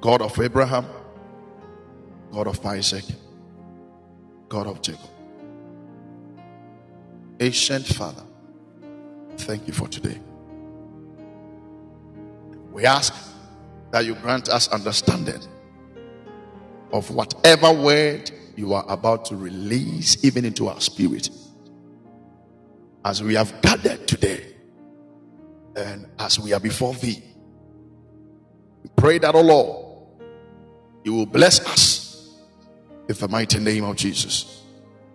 God of Abraham, God of Isaac, God of Jacob. Ancient Father, thank you for today. We ask that you grant us understanding of whatever word you are about to release even into our spirit. As we have gathered today and as we are before thee, we pray that, oh Lord, you will bless us in the mighty name of Jesus.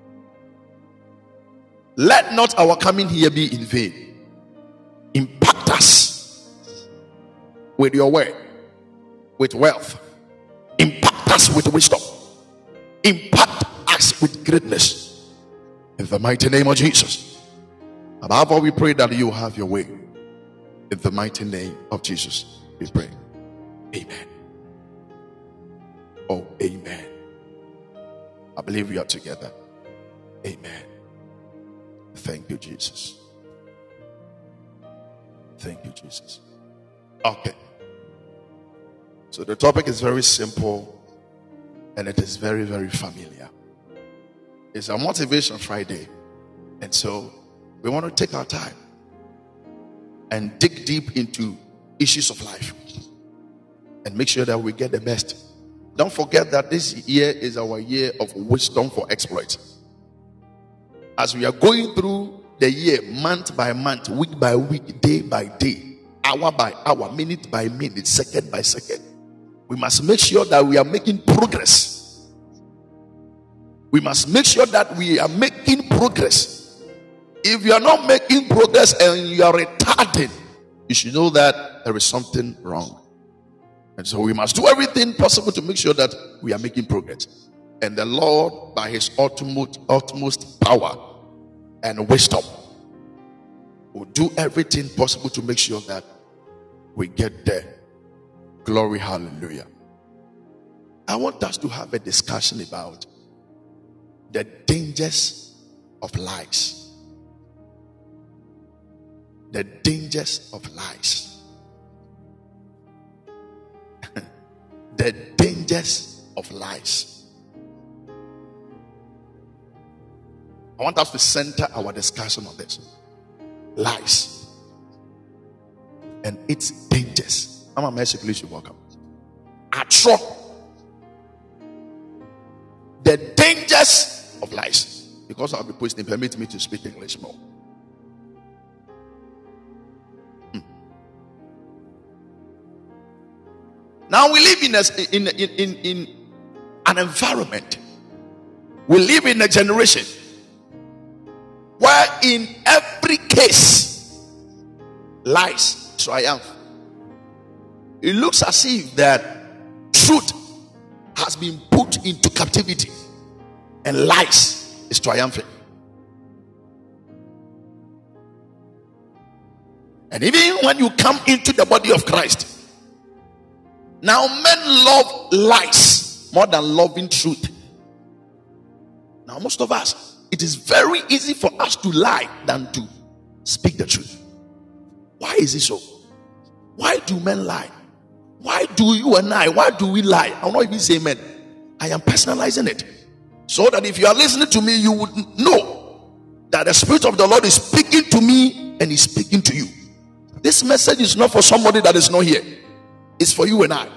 Let not our coming here be in vain. Impact us with your word, with wealth. Impact us with wisdom. Impact us with greatness in the mighty name of Jesus. Above all, we pray that you have your way in the mighty name of Jesus. We pray. Amen. Oh, amen. I believe we are together. Amen. Thank you, Jesus. Thank you, Jesus. Okay. So the topic is very simple and it is very, very familiar. It's a Motivation Friday. And so we want to take our time and dig deep into issues of life and make sure that we get the best. Don't forget that this year is our year of wisdom for exploit. As we are going through the year, month by month, week by week, day by day, hour by hour, minute by minute, second by second, we must make sure that we are making progress. We must make sure that we are making progress. If you are not making progress and you are retarded, you should know that there is something wrong. And so we must do everything possible to make sure that we are making progress. And the Lord, by his utmost power and wisdom, will do everything possible to make sure that we get there. Glory, hallelujah. I want us to have a discussion about the dangers of lies. The dangers of lies. The dangers of lies. I want us to center our discussion on this. Lies and its dangers. I'm a message, please, you welcome. Atro. The dangers of lies. Because I'll be posting, permit me to speak English more. Now we live in an environment. We live in a generation where in every case lies triumph. It looks as if that truth has been put into captivity and lies is triumphing. And even when you come into the body of Christ, now men love lies more than loving truth. Now most of us, it is very easy for us to lie than to speak the truth. Why is it so? Why do men lie? Why do you and I, why do we lie? I will not even say men. I am personalizing it. So that if you are listening to me, you would know that the Spirit of the Lord is speaking to me and is speaking to you. This message is not for somebody that is not here. It's for you and I.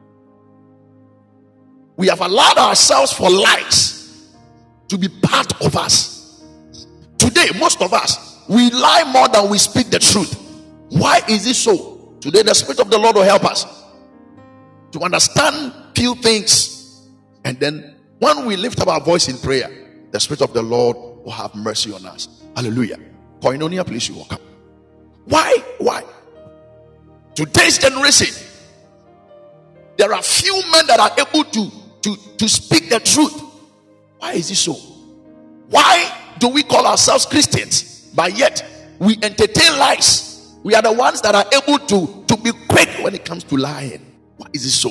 We have allowed ourselves for lies to be part of us. Today, most of us, we lie more than we speak the truth. Why is it so? Today, the Spirit of the Lord will help us to understand few things. And then when we lift up our voice in prayer, the Spirit of the Lord will have mercy on us. Hallelujah. Koinonia, please, you walk up. Why? Today's generation, there are few men that are able to speak the truth. Why is it so? Why do we call ourselves Christians, but yet we entertain lies? We are the ones that are able to be quick when it comes to lying. Why is it so?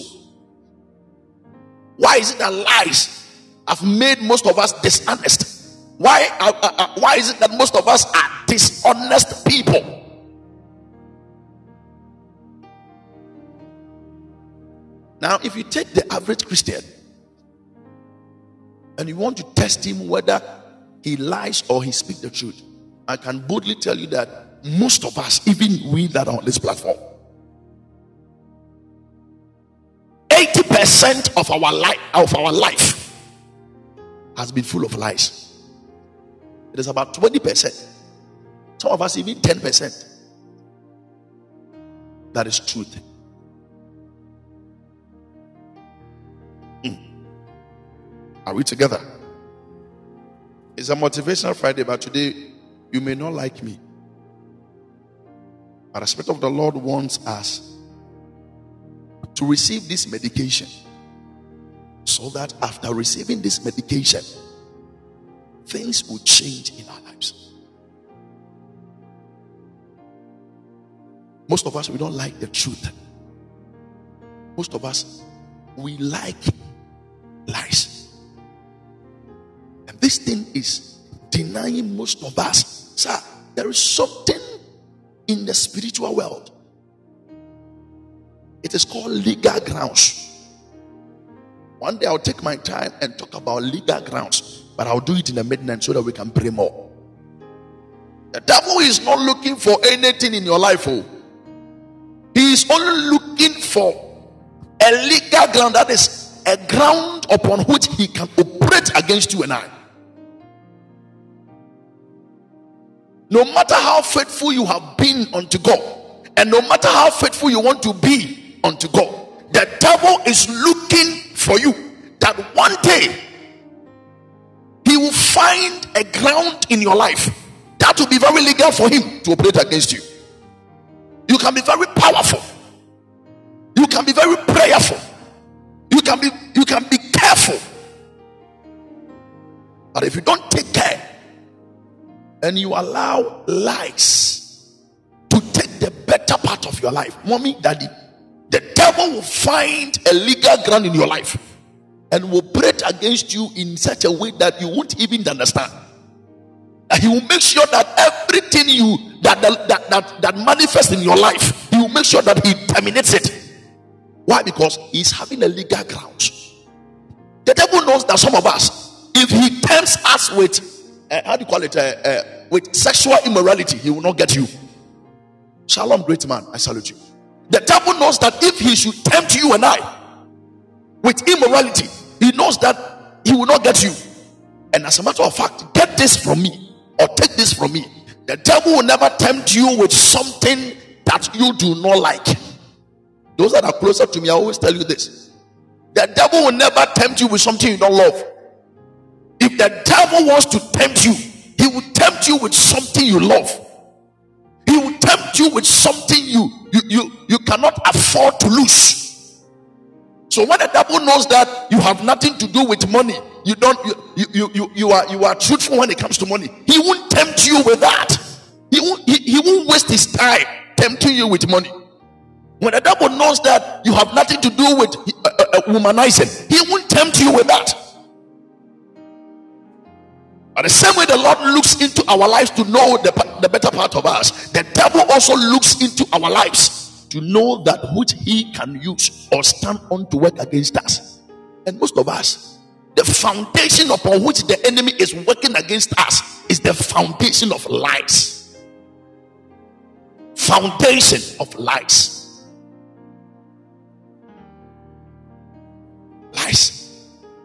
Why is it that lies have made most of us dishonest? Why is it that most of us are dishonest people? Now, if you take the average Christian and you want to test him whether he lies or he speaks the truth, I can boldly tell you that most of us, even we that are on this platform, 80% of our life has been full of lies. It is about 20%. Some of us even 10%. That is truth. Are we together? It's a motivational Friday, but today you may not like me. But the Spirit of the Lord wants us to receive this medication so that after receiving this medication, things will change in our lives. Most of us, we don't like the truth. Most of us, we like lies. And this thing is denying most of us. Sir, there is something in the spiritual world. It is called legal grounds. One day I'll take my time and talk about legal grounds, but I'll do it in the midnight so that we can pray more. The devil is not looking for anything in your life. Oh. He is only looking for a legal ground, that is a ground upon which he can operate against you and I. No matter how faithful you have been unto God, and no matter how faithful you want to be unto God, the devil is looking for you that one day he will find a ground in your life that will be very legal for him to operate against you. You can be very powerful. You can be very prayerful. You can be careful. But if you don't take care and you allow lies to take the better part of your life, mommy, daddy, the devil will find a legal ground in your life and will operate against you in such a way that you won't even understand. And he will make sure that everything that manifests in your life, he will make sure that he terminates it. Why? Because he's having a legal ground. The devil knows that some of us, if he tempts us with with sexual immorality, he will not get you. Shalom, great man, I salute you. The devil knows that if he should tempt you and I with immorality, he knows that he will not get you. And as a matter of fact, get this from me or take this from me, the devil will never tempt you with something that you do not like. Those that are closer to me, I always tell you this: the devil will never tempt you with something you don't love. If the devil wants to tempt you, he will tempt you with something you love. He will tempt you with something you cannot afford to lose. So when the devil knows that you have nothing to do with money, you are truthful when it comes to money, he won't tempt you with that. He won't waste his time tempting you with money. When the devil knows that you have nothing to do with womanizing, he won't tempt you with that. But the same way the Lord looks into our lives to know the better part of us, the devil also looks into our lives to know that which he can use or stand on to work against us. And most of us, the foundation upon which the enemy is working against us is the foundation of lies. Foundation of lies. Lies.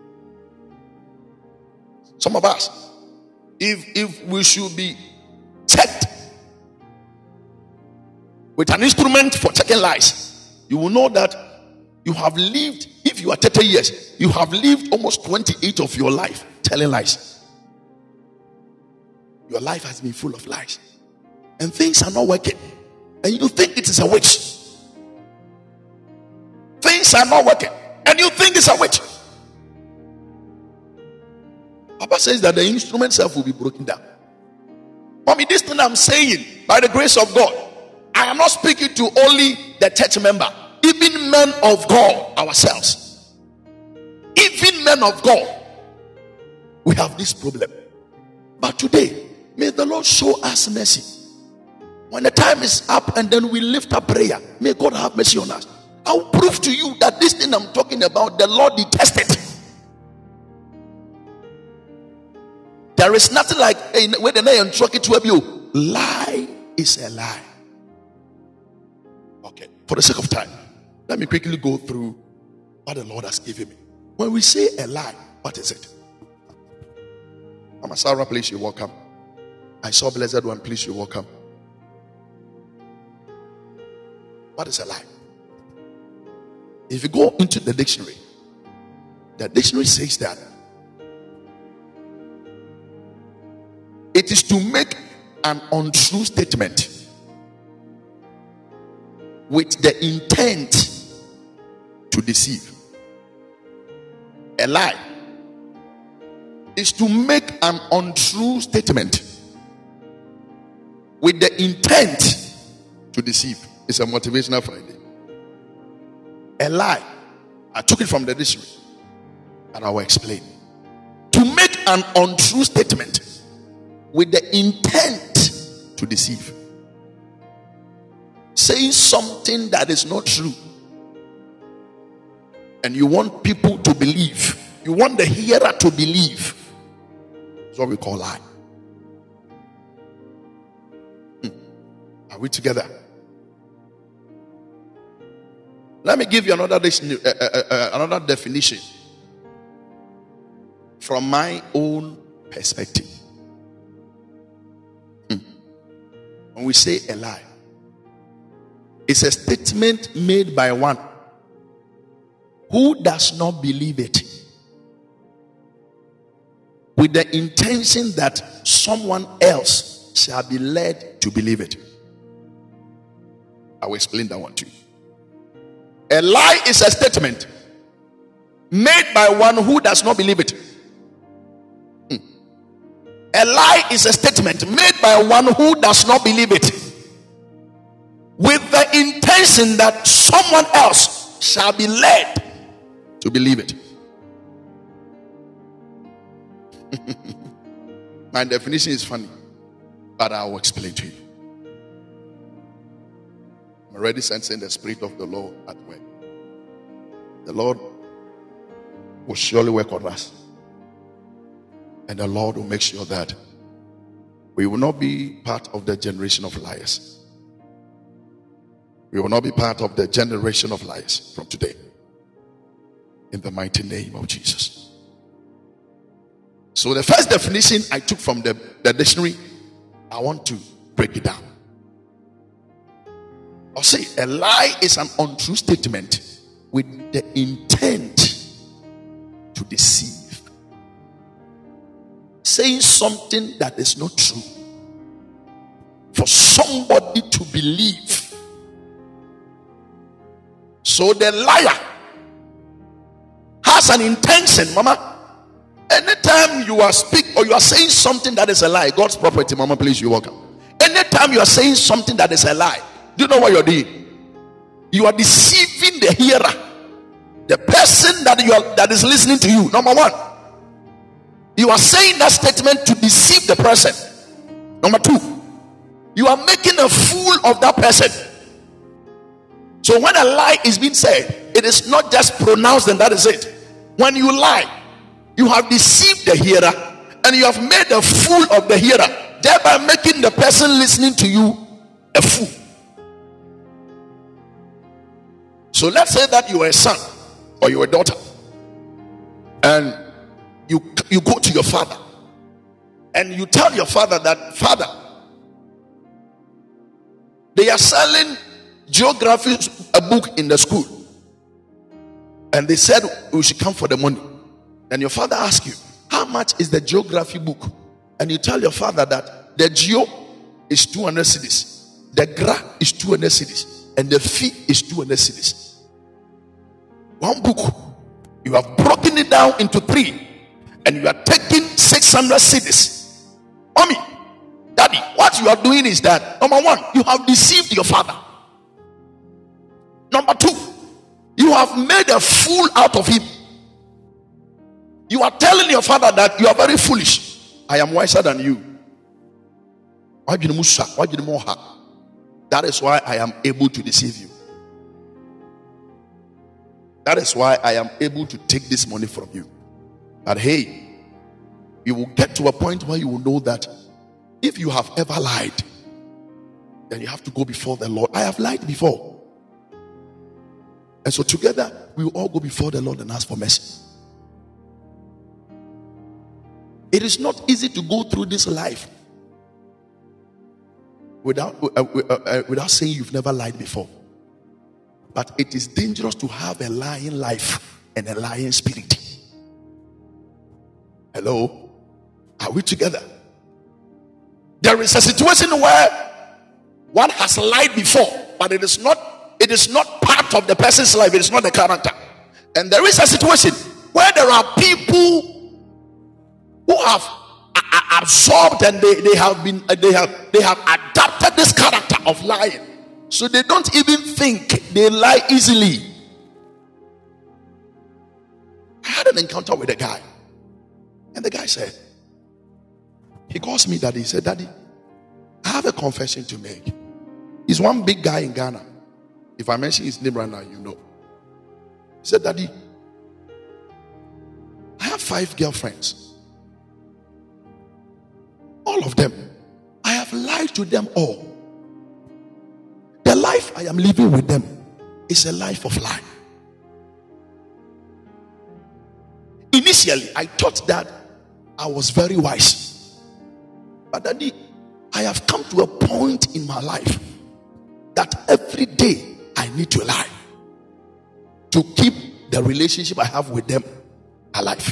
Some of us, if we should be checked with an instrument for checking lies, you will know that you have lived, if you are 30 years, you have lived almost 28 of your life telling lies. Your life has been full of lies, and things are not working, and you think it is a witch. Things are not working, and you think it's a witch. Papa says that the instrument self will be broken down. Mommy, this thing I'm saying, by the grace of God, I am not speaking to only the church member, even men of God ourselves. Even men of God, we have this problem. But today, may the Lord show us mercy. When the time is up and then we lift up prayer, may God have mercy on us. I'll prove to you that this thing I'm talking about, the Lord detested. There is nothing like when the name truck it to you. Lie is a lie. Okay, for the sake of time, let me quickly go through what the Lord has given me. When we say a lie, what is it? Mama Sarah, please, you're welcome. I saw Blessed One, please, you're welcome. What is a lie? If you go into the dictionary says that it is to make an untrue statement with the intent to deceive. A lie is to make an untrue statement with the intent to deceive. It's a motivational Friday. A lie, I took it from the dictionary and I will explain. To make an untrue statement with the intent to deceive. Saying something that is not true and you want people to believe, you want the hearer to believe. That's what we call lie. Are we together? Let me give you another definition from my own perspective. When we say a lie, it's a statement made by one who does not believe it with the intention that someone else shall be led to believe it. I will explain that one too. A lie is a statement made by one who does not believe it. A lie is a statement made by one who does not believe it with the intention that someone else shall be led to believe it. My definition is funny, but I will explain to you. I'm already sensing the Spirit of the Lord at work. The Lord will surely work on us. And the Lord will make sure that we will not be part of the generation of liars. We will not be part of the generation of liars from today. In the mighty name of Jesus. So the first definition I took from the dictionary, I want to break it down. I'll say a lie is an untrue statement with the intent to deceive. Saying something that is not true for somebody to believe. So the liar has an intention, mama. Anytime you are speaking or you are saying something that is a lie, God's property, mama, please, you're welcome. Anytime you are saying something that is a lie, do you know what you're doing? You are deceiving the hearer, the person that is listening to you. Number one, you are saying that statement to deceive the person. Number two, you are making a fool of that person. So when a lie is being said, it is not just pronounced and that is it. When you lie, you have deceived the hearer and you have made a fool of the hearer, thereby making the person listening to you a fool. So let's say that you are a son or you are a daughter and you go to your father and you tell your father that, Father, they are selling geography, a book in the school, and they said we should come for the money. And your father asks you, how much is the geography book? And you tell your father that the geo is 200 cedis, the gra is 200 cedis, and the fee is 200 cedis. One book, you have broken it down into 3, and you are taking 600 cedis. Mommy, daddy, what you are doing is that, number one, you have deceived your father. Number two, you have made a fool out of him. You are telling your father that you are very foolish. I am wiser than you. That is why I am able to deceive you. That is why I am able to take this money from you. But hey, you will get to a point where you will know that if you have ever lied, then you have to go before the Lord. I have lied before. And so together, we will all go before the Lord and ask for mercy. It is not easy to go through this life without saying you've never lied before. But it is dangerous to have a lying life and a lying spirit. Hello? Are we together? There is a situation where one has lied before, but it is not part of the person's life. It is not the character. And there is a situation where there are people who have absorbed and they have adapted this character of lying, so they don't even think, they lie easily. I had an encounter with a guy, and the guy said, he calls me daddy. He said, Daddy, I have a confession to make. He's one big guy in Ghana. If I mention his name right now, you know. He said, Daddy, I have 5 girlfriends. All of them, I have lied to them all. The life I am living with them is a life of lie. Initially, I thought that I was very wise. But Daddy, I have come to a point in my life that every day I need to lie to keep the relationship I have with them alive.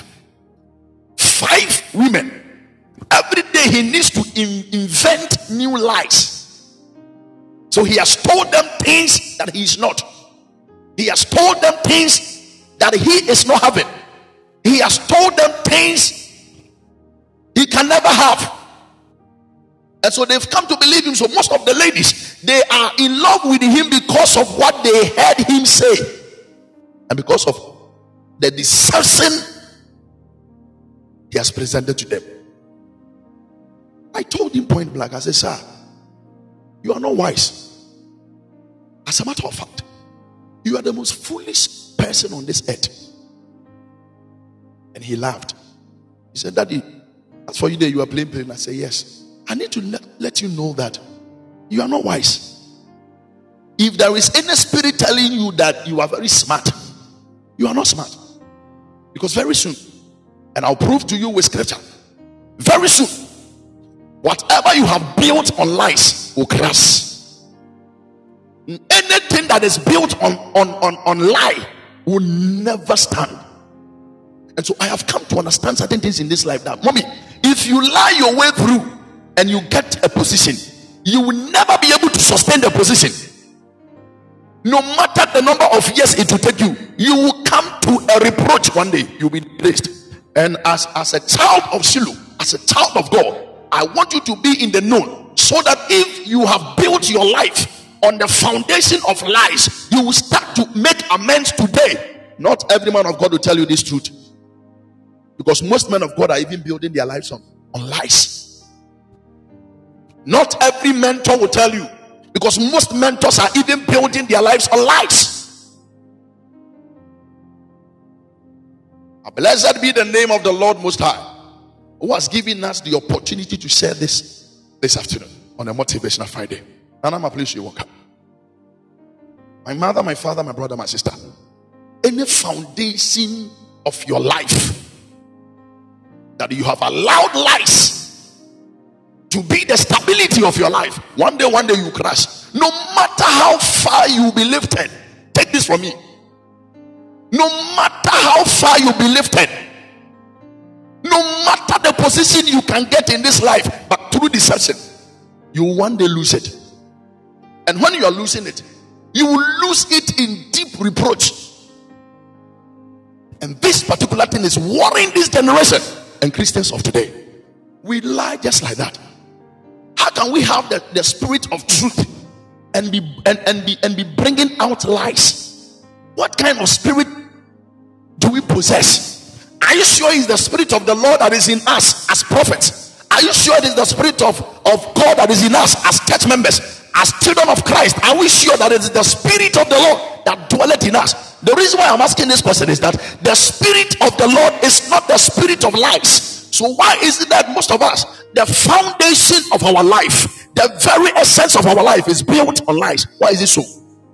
5 women. Every day he needs to invent new lies. So he has told them things that he is not. He has told them things that he is not having. He has told them things he can never have. And so they've come to believe him. So most of the ladies, they are in love with him because of what they heard him say, and because of the deception he has presented to them. I told him point blank, I said, sir, you are not wise. As a matter of fact, you are the most foolish person on this earth. And he laughed. He said, Daddy, as for you there, you are playing. I said, yes. I need to let you know that you are not wise. If there is any spirit telling you that you are very smart, you are not smart. Because very soon, and I'll prove to you with scripture, very soon, whatever you have built on lies will crash. Anything that is built on lie will never stand. And so I have come to understand certain things in this life, that mommy, if you lie your way through and you get a position, you will never be able to sustain the position. No matter the number of years it will take you, you will come to a reproach one day. You'll be placed. And as a child of Shiloh, as a child of God, I want you to be in the known, so that if you have built your life on the foundation of lies, you will start to make amends today. Not every man of God will tell you this truth, because most men of God are even building their lives on lies. Not every mentor will tell you, because most mentors are even building their lives on lies. Blessed be the name of the Lord Most High, who has given us the opportunity to share this afternoon on a Motivational Friday. Nana, please, you walk up. My mother, my father, my brother, my sister, any foundation of your life that you have allowed lies to be the stability of your life, one day you crash. No matter how far you will be lifted, take this from me. No matter how far you will be lifted, no matter the position you can get in this life, but through deception, you will one day lose it. And when you are losing it, you will lose it in deep reproach. And this particular thing is worrying this generation and Christians of today. We lie just like that. How can we have the spirit of truth and be bringing out lies? What kind of spirit do we possess? Are you sure it's the spirit of the Lord that is in us as prophets? Are you sure it is the spirit of God that is in us as church members, as children of Christ? Are we sure that it is the spirit of the Lord that dwelleth in us? The reason why I'm asking this question is that the Spirit of the Lord is not the spirit of lies. So why is it that most of us, the foundation of our life, the very essence of our life is built on lies? Why is it so?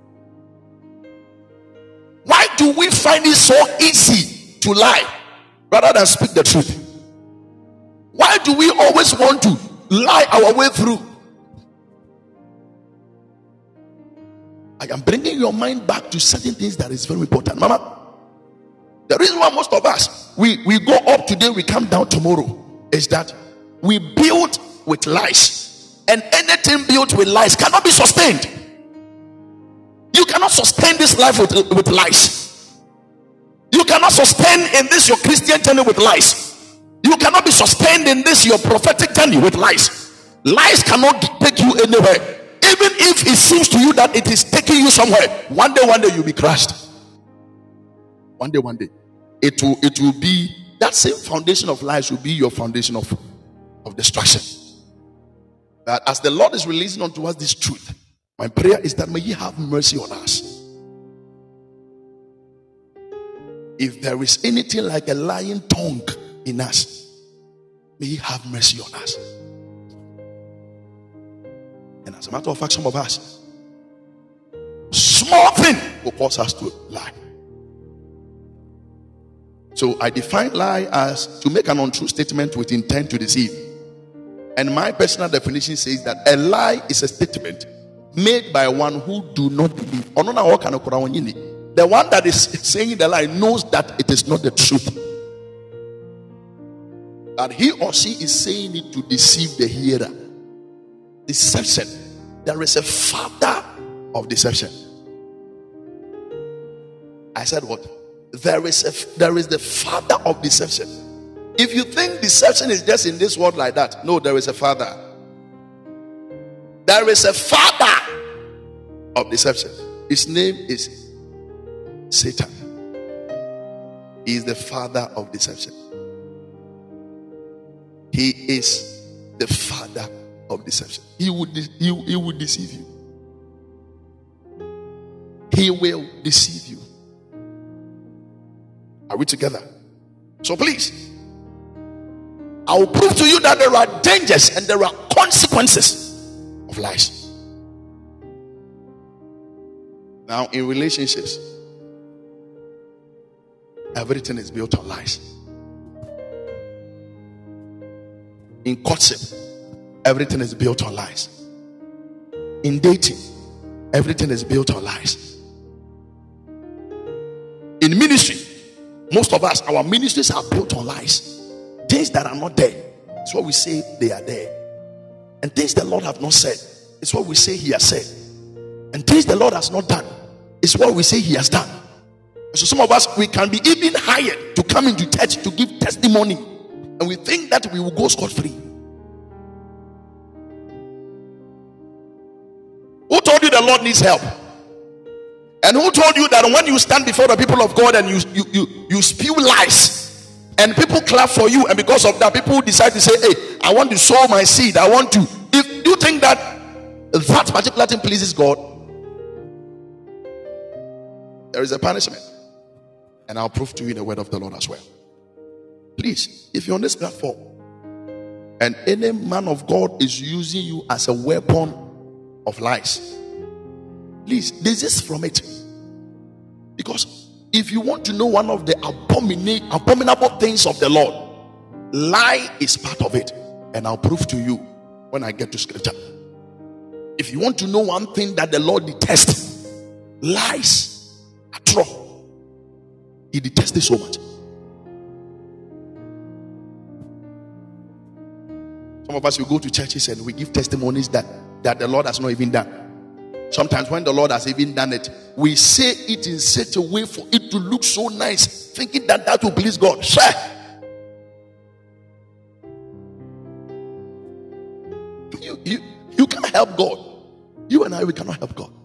Why do we find it so easy to lie rather than speak the truth? Why do we always want to lie our way through? I am bringing your mind back to certain things that is very important. Mama, the reason why most of us, we go up today, we come down tomorrow, is that we build with lies. And anything built with lies cannot be sustained. You cannot sustain this life with lies. You cannot sustain in this your Christian journey with lies. You cannot be sustained in this your prophetic journey with lies. Lies cannot take you anywhere. Even if it seems to you that it is taking you somewhere, one day you'll be crushed. One day it will be that same foundation of lies will be your foundation of destruction. That as the Lord is releasing unto us this truth, my prayer is that may He have mercy on us. If there is anything like a lying tongue in us, may He have mercy on us. And as a matter of fact, some of us, small thing will cause us to lie. So I define lie as to make an untrue statement with intent to deceive. And my personal definition says that a lie is a statement made by one who do not believe. The one that is saying the lie knows that it is not the truth. That he or she is saying it to deceive the hearer. Deception. There is a father of deception. I said what? There is the father of deception. If you think deception is just in this world like that, no, there is a father. There is a father of deception. His name is Satan. He is the father of deception. He is the father of deception. He would deceive you. He will deceive you. Are we together? So please, I will prove to you that there are dangers and there are consequences of lies. Now, in relationships, everything is built on lies. In courtship, everything is built on lies. In dating, everything is built on lies. In ministry, most of us, our ministries are built on lies. Things that are not there, it's what we say they are there. And things the Lord have not said, it's what we say He has said. And things the Lord has not done, it's what we say He has done. So some of us, we can be even hired to come into church to give testimony, and we think that we will go scot-free. Who told you the Lord needs help? And who told you that when you stand before the people of God and you spew lies and people clap for you, and because of that people decide to say, hey, I want to sow my seed, I want to. If you think that particular thing pleases God, there is a punishment. And I'll prove to you in the word of the Lord as well. Please, if you're on this platform and any man of God is using you as a weapon of lies, please desist from it. Because if you want to know one of the abominable things of the Lord, lie is part of it. And I'll prove to you when I get to scripture. If you want to know one thing that the Lord detests, lies are true. He detests it so much. Some of us will go to churches and we give testimonies that the Lord has not even done. Sometimes when the Lord has even done it, we say it in such a way for it to look so nice, thinking that will please God. Sure. You can't help God. You and I, we cannot help God.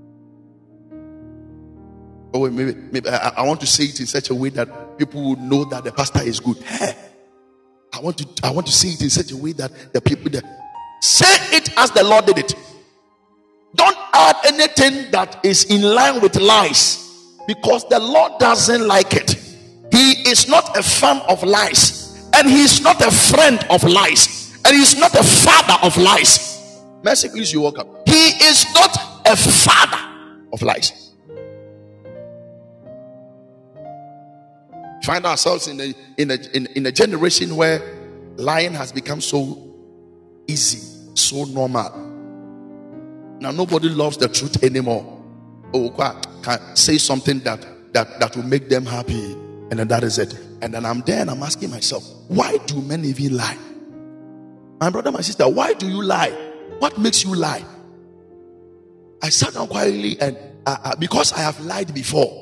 Oh, maybe I want to say it in such a way that people will know that the pastor is good. Hey, I want to say it in such a way that the people that say it as the Lord did it. Don't add anything that is in line with lies. because the Lord doesn't like it. He is not a fan of lies, and he is not a friend of lies, and he is not a father of lies. Mercy, please, you woke up. He is not a father of lies. Find ourselves in a generation where lying has become so easy, so normal. Now nobody loves the truth anymore. Oh, can say something that will make them happy, and then that is it. And then I'm there and I'm asking myself, why do men even lie? My brother, my sister, why do you lie? What makes you lie? I sat down quietly and because I have lied before.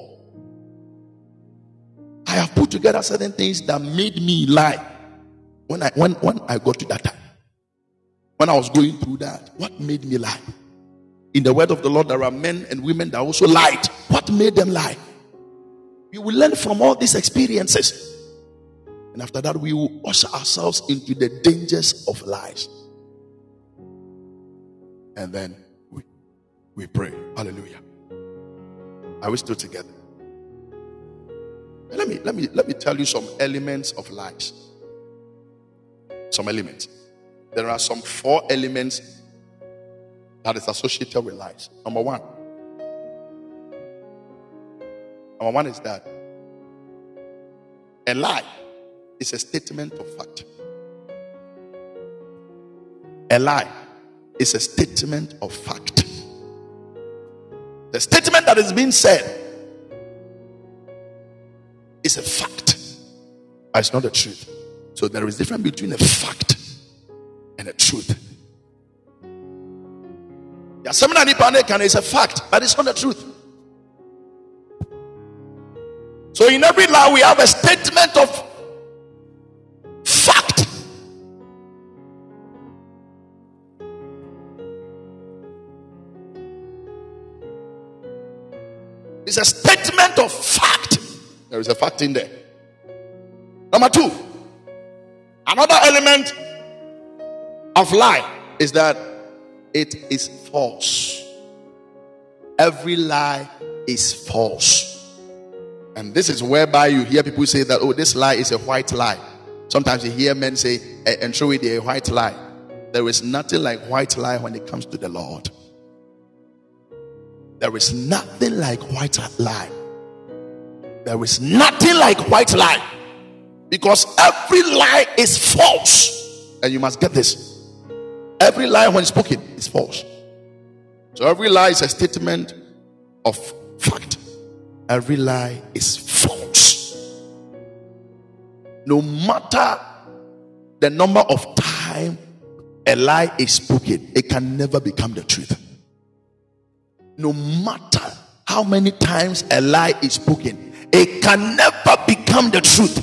I have put together certain things that made me lie when I got to that time. When I was going through that, what made me lie? In the word of the Lord, there are men and women that also lied. What made them lie? We will learn from all these experiences. And after that, we will usher ourselves into the dangers of lies. And then we pray. Hallelujah. Are we still together? Let me tell you some elements of lies. Some elements. There are some 4 elements that is associated with lies. Number one is that a lie is a statement of fact. A lie is a statement of fact. The statement that is being said is a fact, but it's not the truth. So there is a difference between a fact and a truth. Yeah, something is a fact, but it's not the truth. So in every lie, we have a statement of fact. It's a statement of fact. There is a fact in there. Number 2, another element of lie is that it is false. Every lie is false. And this is whereby you hear people say that, oh, this lie is a white lie. Sometimes you hear men say, and show it a white lie. There is nothing like white lie when it comes to the Lord. There is nothing like white lie. There is nothing like white lie. Because every lie is false. And you must get this. Every lie when spoken is false. So every lie is a statement of fact. Every lie is false. No matter the number of times a lie is spoken, it can never become the truth. No matter how many times a lie is spoken, it can never become the truth.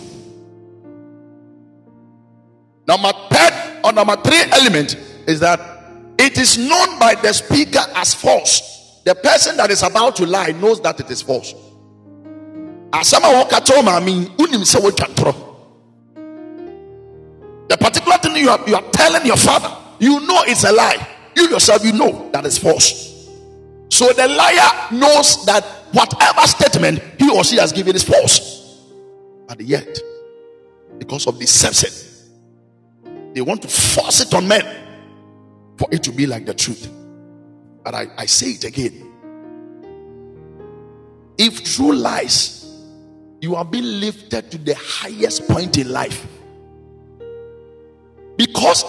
Number 3 element is that it is known by the speaker as false. The person that is about to lie knows that it is false. The particular thing you are telling your father, you know it's a lie. You yourself, you know that it's false. So the liar knows that whatever statement he or she has given is false. But yet, because of deception, they want to force it on men for it to be like the truth. But I say it again. If true lies, you are being lifted to the highest point in life. Because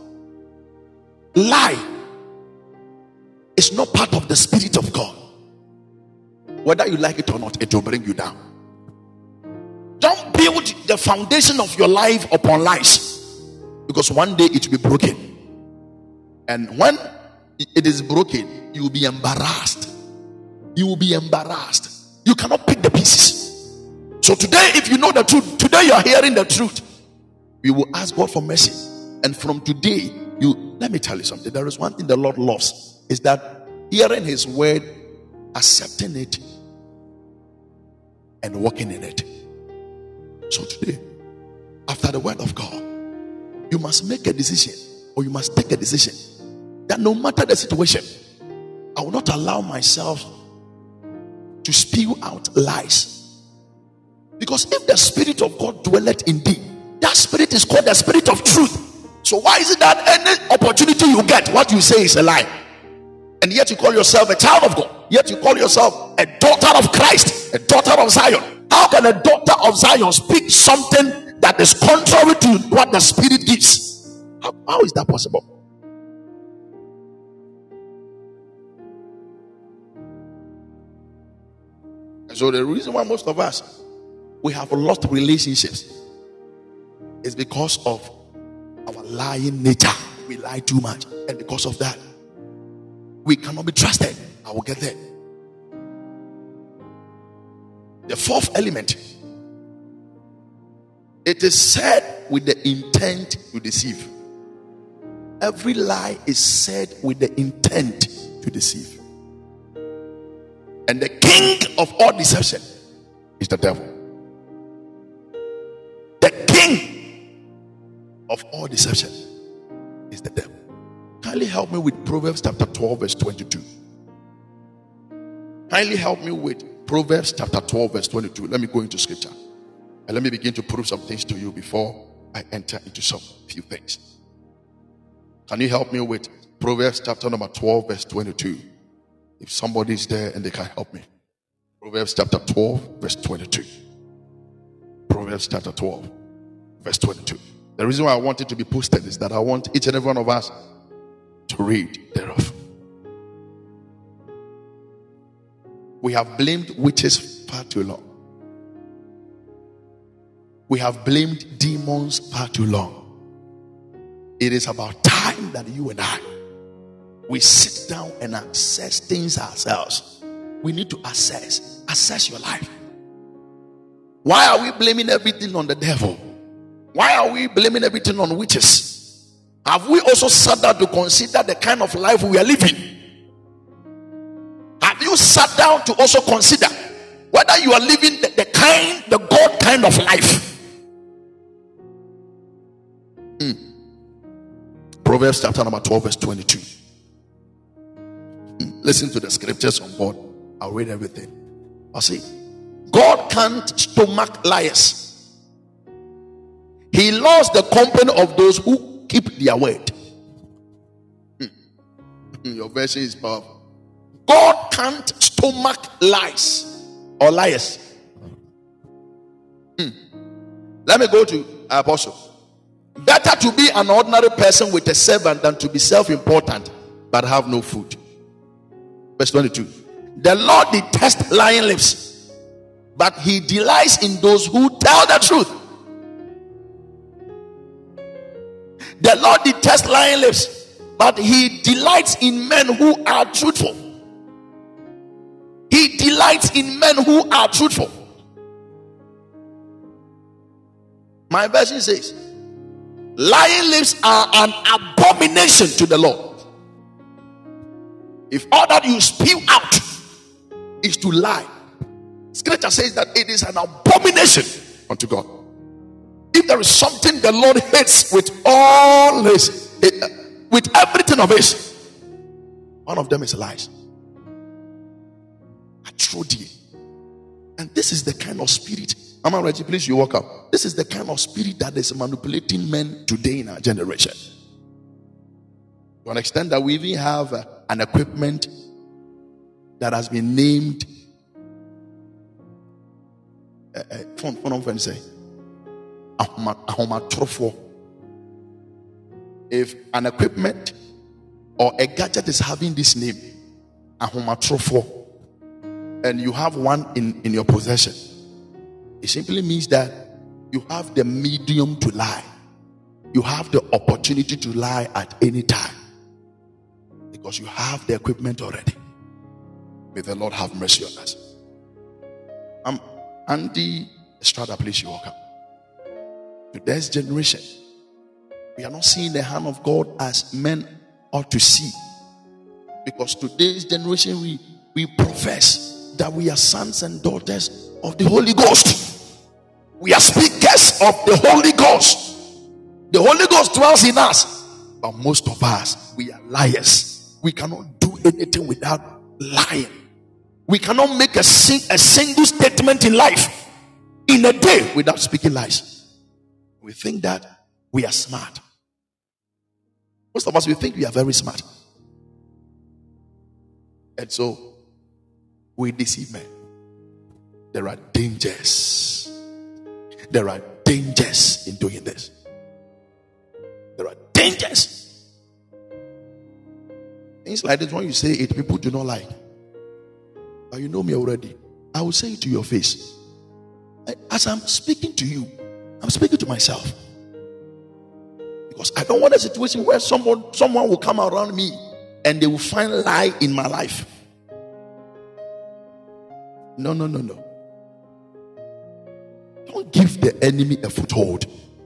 lie is not part of the Spirit of God. Whether you like it or not, it will bring you down. Don't build the foundation of your life upon lies, because one day it will be broken. And when it is broken, you will be embarrassed. You will be embarrassed. You cannot pick the pieces. So today, if you know the truth, today you are hearing the truth, you will ask God for mercy. And from today, let me tell you something. There is one thing the Lord loves, is that hearing His word, accepting it, and walking in it. So today, after the word of God, you must make a decision, or you must take a decision, that no matter the situation, I will not allow myself to spew out lies. Because if the Spirit of God dwelleth in thee, that Spirit is called the Spirit of truth. So why is it that any opportunity you get, what you say is a lie? And yet you call yourself a child of God. Yet you call yourself a daughter of Christ, a daughter of Zion. How can a daughter of Zion speak something that is contrary to what the Spirit gives? How is that possible? And so the reason why most of us, we have lost relationships is because of our lying nature. We lie too much, and because of that, we cannot be trusted. I will get there. The fourth element, it is said with the intent to deceive. Every lie is said with the intent to deceive. And the king of all deception is the devil. The king of all deception is the devil. Kindly help me with Proverbs chapter 12 verse 22. Kindly help me with Proverbs chapter 12 verse 22. Let me go into scripture. And let me begin to prove some things to you before I enter into some few things. Can you help me with Proverbs chapter number 12 verse 22? If somebody is there and they can help me. Proverbs chapter 12 verse 22. Proverbs chapter 12 verse 22. The reason why I want it to be posted is that I want each and every one of us to read thereof. We have blamed witches far too long. We have blamed demons far too long. It is about time that you and I, we sit down and assess things ourselves. We need to assess your life. Why are we blaming everything on the devil? Why are we blaming everything on witches? Have we also sat down to consider the kind of life we are living? Have you sat down to also consider whether you are living the God kind of life? Proverbs chapter number 12 verse 22. Listen to the scriptures on board. I'll read everything. I'll say, God can't stomach liars. He loves the company of those who keep their word. Your version is powerful. God can't stomach lies or liars. Let me go to Apostle. Better to be an ordinary person with a servant than to be self-important but have no food. Verse 22. The Lord detests lying lips, but he delights in those who tell the truth. The Lord detests lying lips, but he delights in men who are truthful. He delights in men who are truthful. My version says, lying lips are an abomination to the Lord. If all that you spew out is to lie, scripture says that it is an abomination unto God. If there is something the Lord hates with all his, with everything of his, one of them is lies. Atrocity. And this is the kind of spirit. Am I ready? Please, you walk up. This is the kind of spirit that is manipulating men today in our generation. To an extent that we even have an equipment that has been named if an equipment or a gadget is having this name, and you have one in your possession, it simply means that you have the medium to lie. You have the opportunity to lie at any time because you have the equipment already. May the Lord have mercy on us. Andy Estrada, please, you walk up. Today's generation, we are not seeing the hand of God as men ought to see, because today's generation we profess that we are sons and daughters of the Holy Ghost. We are speakers of the Holy Ghost. The Holy Ghost dwells in us, but most of us, we are liars. We cannot do anything without lying. We cannot make a single statement in life in a day without speaking lies. We think that we are smart. Most of us, we think we are very smart. And so, we deceive men. There are dangers. There are dangers in doing this. There are dangers. Things like this, when you say it, people do not like. But you know me already. I will say it to your face. As I'm speaking to you, I'm speaking to myself. Because I don't want a situation where someone will come around me and they will find lie in my life. No. Don't give the enemy a foothold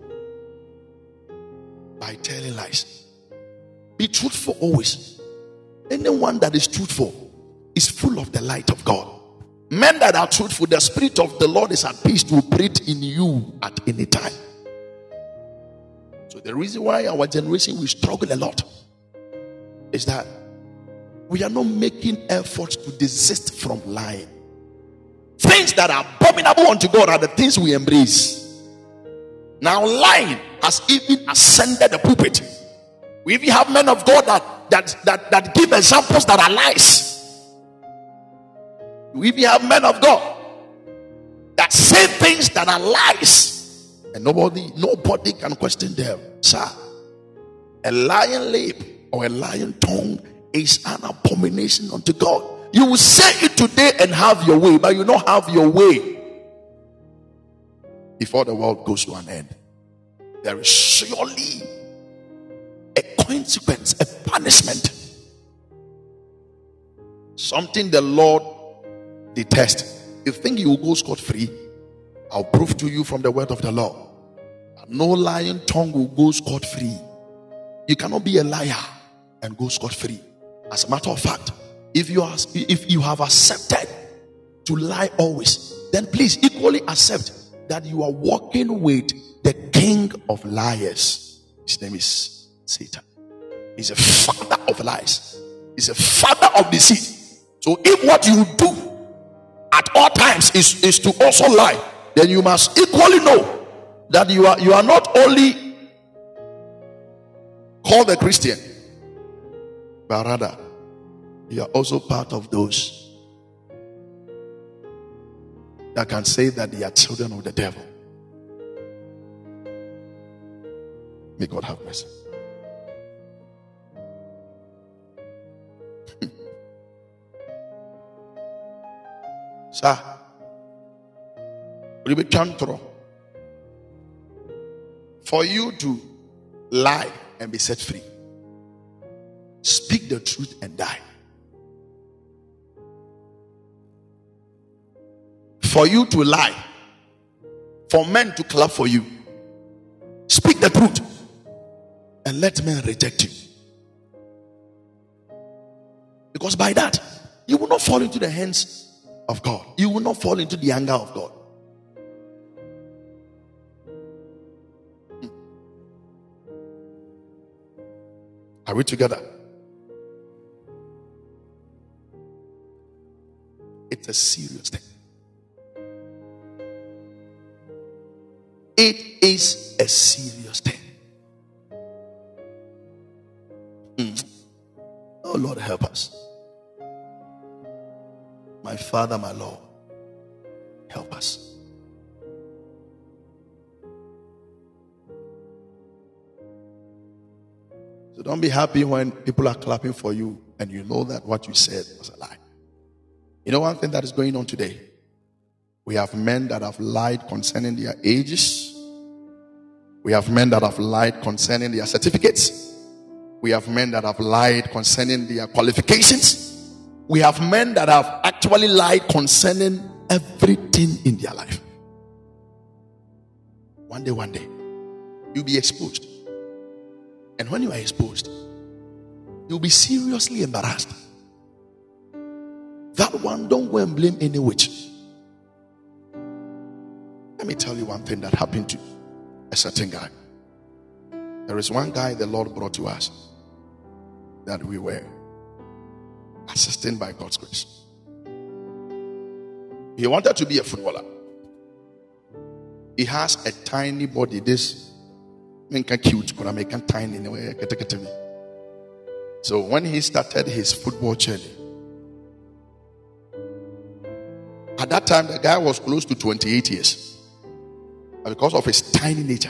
by telling lies. Be truthful always. Anyone that is truthful is full of the light of God. Men that are truthful, the Spirit of the Lord is at peace to operate in you at any time. So the reason why our generation will struggle a lot is that we are not making efforts to desist from lying. Things that are abominable unto God are the things we embrace. Now lying has even ascended the pulpit. We even have men of God that give examples that are lies. We even have men of God that say things that are lies, and nobody can question them. Sir, a lying lip or a lying tongue is an abomination unto God. You will say it today and have your way, but you don't have your way before the world goes to an end. There is surely a consequence, a punishment, something the Lord detests. You think you will go scot-free? I'll prove to you from the word of the Lord. No lying tongue will go scot-free. You cannot be a liar and go scot-free. As a matter of fact, if you have accepted to lie always, then please equally accept that you are walking with the king of liars. His name is Satan. He's a father of lies. He's a father of deceit. So if what you do at all times is to also lie, then you must equally know that you are not only called a Christian, but rather you are also part of those that can say that they are children of the devil. May God have mercy. Sir, for you to lie and be set free, speak the truth and die. For you to lie, for men to clap for you, speak the truth and let men reject you. Because by that, you will not fall into the hands of God. You will not fall into the anger of God. Are we together? It's a serious thing. It is a serious thing. Oh Lord, help us. My Father, my Lord, help us. So don't be happy when people are clapping for you and you know that what you said was a lie. You know one thing that is going on today? We have men that have lied concerning their ages. We have men that have lied concerning their certificates. We have men that have lied concerning their qualifications. We have men that have actually lied concerning everything in their life. One day, you'll be exposed. And when you are exposed, you'll be seriously embarrassed. That one, don't go and blame any witch. Let me tell you one thing that happened to a certain guy. There is one guy the Lord brought to us that we were assisting by God's grace. He wanted to be a footballer. He has a tiny body. This cute, but I make tiny anyway. So when he started his football journey, at that time the guy was close to 28 years. And because of his tiny nature,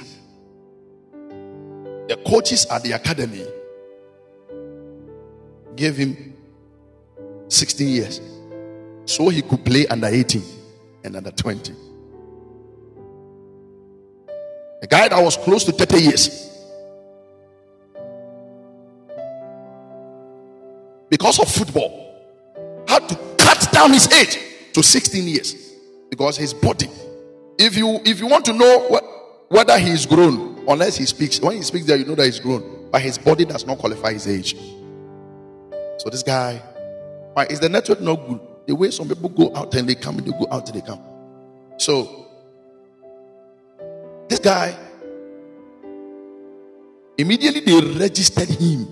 the coaches at the academy gave him 16 years so he could play under 18 and under 20. A guy that was close to 30 years, because of football, had to cut down his age to 16 years because his body. If you want to know whether he is grown, unless he speaks, when he speaks there, you know that he's grown, but his body does not qualify his age. So this guy, why is the network not good? The way some people go out and they come, and they go out and they come. So this guy, immediately they registered him.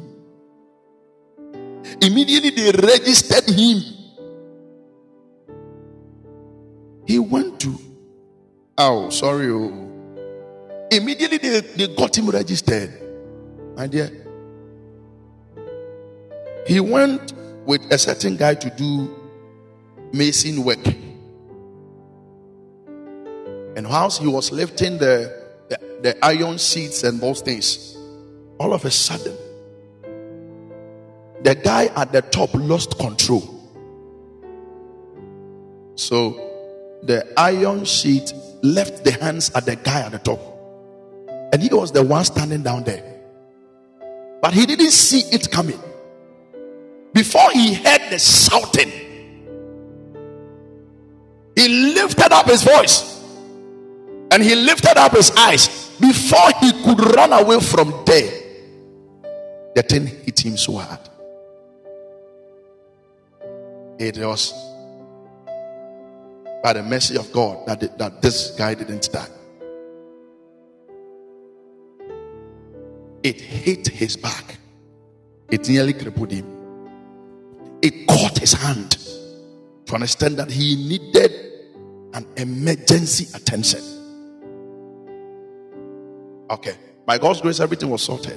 He went to, immediately they got him registered. My dear, he went with a certain guy to do mason work. And whilst he was lifting the iron sheets and those things, all of a sudden, the guy at the top lost control. So the iron sheet left the hands at the guy at the top, and he was the one standing down there. But he didn't see it coming. Before he heard the shouting, he lifted up his voice and he lifted up his eyes. Before he could run away from there, the thing hit him so hard. It was by the mercy of God that this guy didn't die. It hit his back. It nearly crippled him. It caught his hand to understand that he needed an emergency attention. Okay, by God's grace, everything was sorted.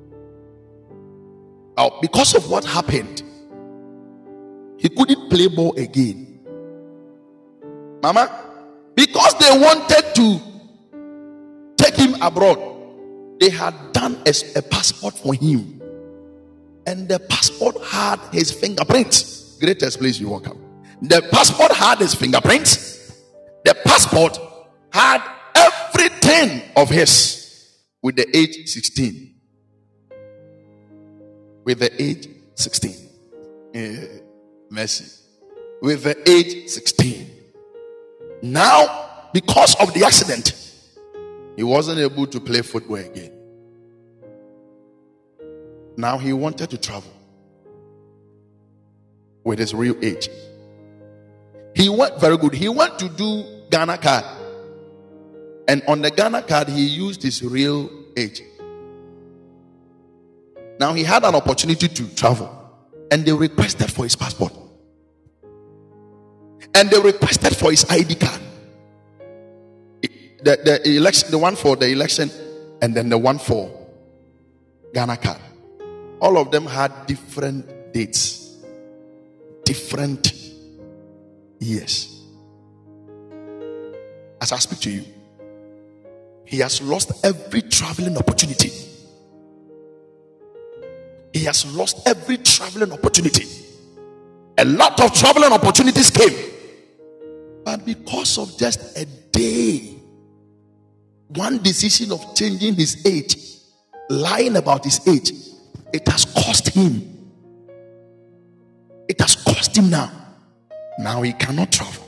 Now, because of what happened, he couldn't play ball again. Mama, because they wanted to take him abroad, they had done a passport for him. And the passport had his fingerprints. Greatest place you walk out. The passport had his fingerprints. The passport had everything of his with the age 16. With the age 16. Mercy. With the age 16. Now, because of the accident, he wasn't able to play football again. Now he wanted to travel with his real age. He went very good. He went to do Ghana card. And on the Ghana card, he used his real age. Now he had an opportunity to travel. And they requested for his passport. And they requested for his ID card. The election, the one for the election, and then the one for Ghana card. All of them had different dates, different years. As I speak to you, he has lost every traveling opportunity. He has lost every traveling opportunity. A lot of traveling opportunities came. But because of just a day, one decision of changing his age, lying about his age, it has cost him. It has cost him now. Now he cannot travel.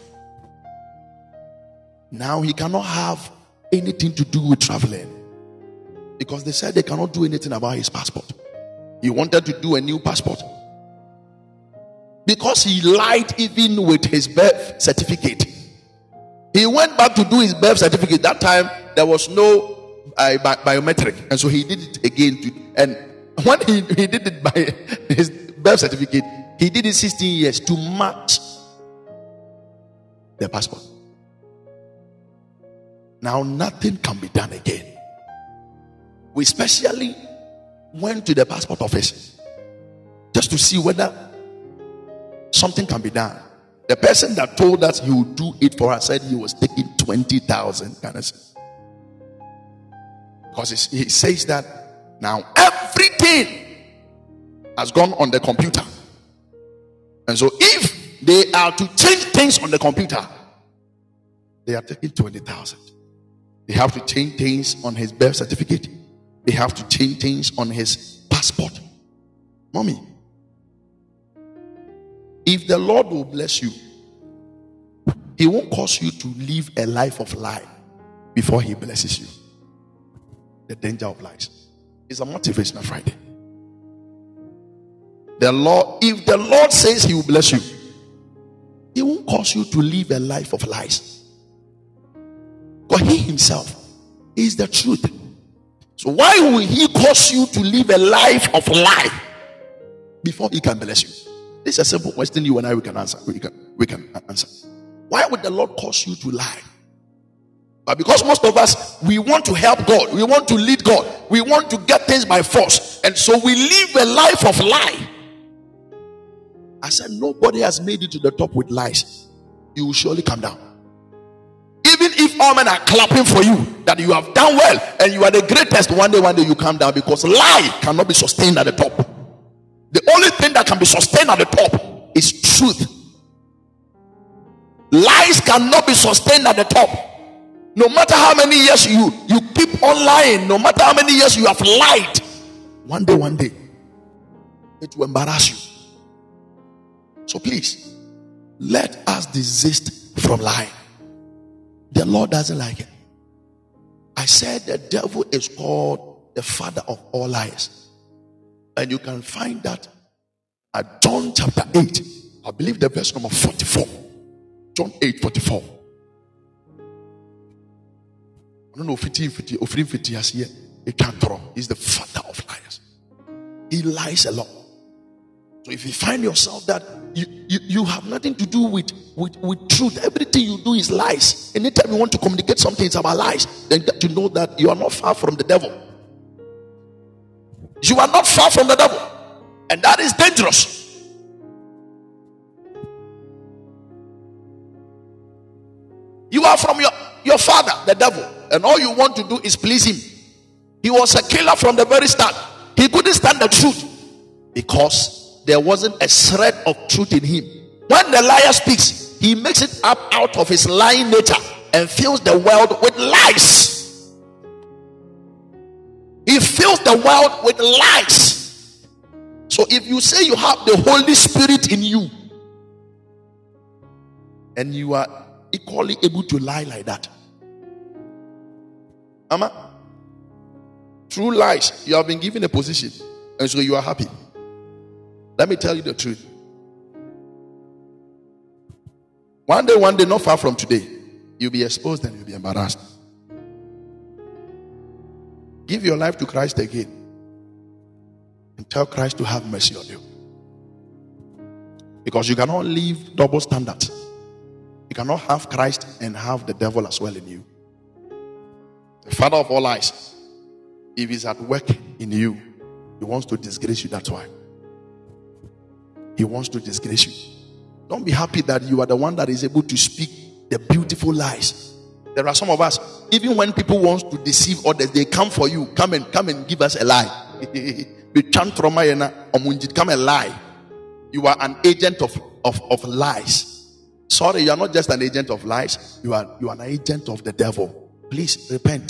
Now he cannot have anything to do with traveling. Because they said they cannot do anything about his passport. He wanted to do a new passport. Because he lied even with his birth certificate. He went back to do his birth certificate. That time there was no biometric. And so he did it again. And when he did it by his birth certificate, he did it 16 years to match the passport. Now nothing can be done again. We specially went to the passport office just to see whether something can be done. The person that told us he would do it for us said he was taking 20,000 Ghana cedis. Because he says that now everything has gone on the computer. And so if they are to change things on the computer, they are taking 20,000. They have to change things on his birth certificate. They have to change things on his passport. Mommy, if the Lord will bless you, He won't cause you to live a life of lie before He blesses you. The danger of lies is a motivational Friday. The Lord, if the Lord says He will bless you, He won't cause you to live a life of lies. Because He Himself is the truth. So why will He cause you to live a life of lie before He can bless you? This is a simple question you and I we can answer. We can answer. Why would the Lord cause you to lie? But because most of us, we want to help God, we want to lead God, we want to get things by force, and so we live a life of lie. I said nobody has made it to the top with lies. You will surely come down. Even if all men are clapping for you that you have done well and you are the greatest, one day you come down, because lie cannot be sustained at the top. The only thing that can be sustained at the top is truth. Lies cannot be sustained at the top. No matter how many years you keep on lying, no matter how many years you have lied, one day it will embarrass you. So please, let us desist from lying. The Lord doesn't like it. I said the devil is called the father of all lies. And you can find that at John chapter 8. I believe the verse number 44. John 8:44. I don't know if 50 years here. He can't throw. He's the father of liars. He lies a lot. So if you find yourself that you have nothing to do with truth, everything you do is lies. Anytime you want to communicate something, it's about lies. Then get to know that you are not far from the devil. You are not far from the devil, and that is dangerous. You are from your father, the devil, and all you want to do is please him. He was a killer from the very start. He couldn't stand the truth because there wasn't a shred of truth in him. When the liar speaks, he makes it up out of his lying nature and fills the world with lies. He fills the world with lies. So if you say you have the Holy Spirit in you and you are equally able to lie like that, through lies you have been given a position, and so you are happy. Let me tell you the truth. One day, not far from today, you'll be exposed and you'll be embarrassed. Give your life to Christ again and tell Christ to have mercy on you. Because you cannot live double standards. You cannot have Christ and have the devil as well in you. The father of all lies, if he's at work in you, he wants to disgrace you. That's why he wants to disgrace you. Don't be happy that you are the one that is able to speak the beautiful lies. There are some of us, even when people want to deceive others, they come for you. Come and give us a lie. Come and lie. You are an agent of lies. Sorry, you are not just an agent of lies. You are an agent of the devil. Please repent.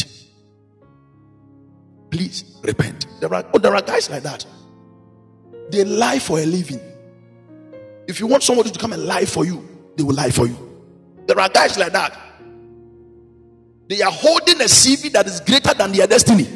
Please repent. There are guys like that. They lie for a living. If you want somebody to come and lie for you, they will lie for you. There are guys like that. They are holding a CV that is greater than their destiny.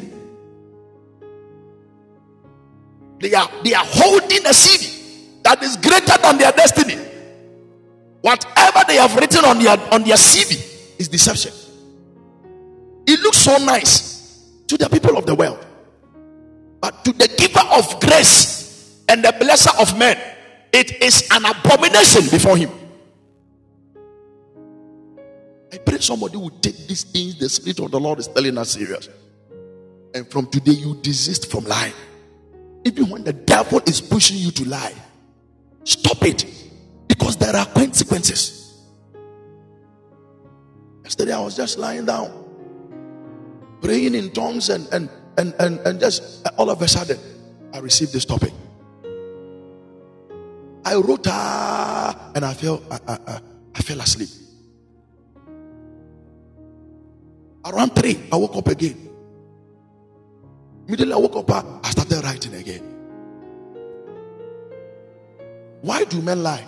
They are holding a CV that is greater than their destiny. Whatever they have written on their CV is deception. It looks so nice to the people of the world, but to the giver of grace and the blesser of men, it is an abomination before him. I pray somebody will take these things the Spirit of the Lord is telling us serious. And from today, you desist from lying. Even when the devil is pushing you to lie, stop it, because there are consequences. Yesterday, I was just lying down, praying in tongues, and just all of a sudden, I received this topic. I wrote and I fell asleep. Around 3, I woke up again. Immediately I woke up, I started writing again. Why do men lie?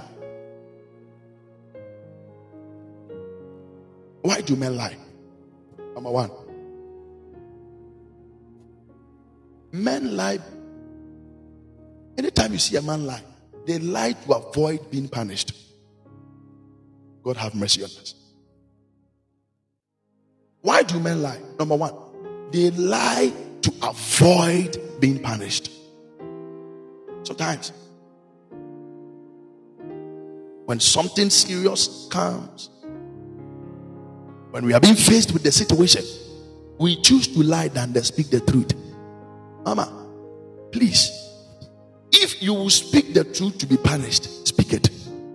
Why do men lie? Number one, men lie. Anytime you see a man lie, they lie to avoid being punished. God have mercy on us. Why do men lie? Number one, they lie to avoid being punished. Sometimes, when something serious comes, when we are being faced with the situation, we choose to lie than to speak the truth. Mama, please, if you will speak the truth to be punished, speak it.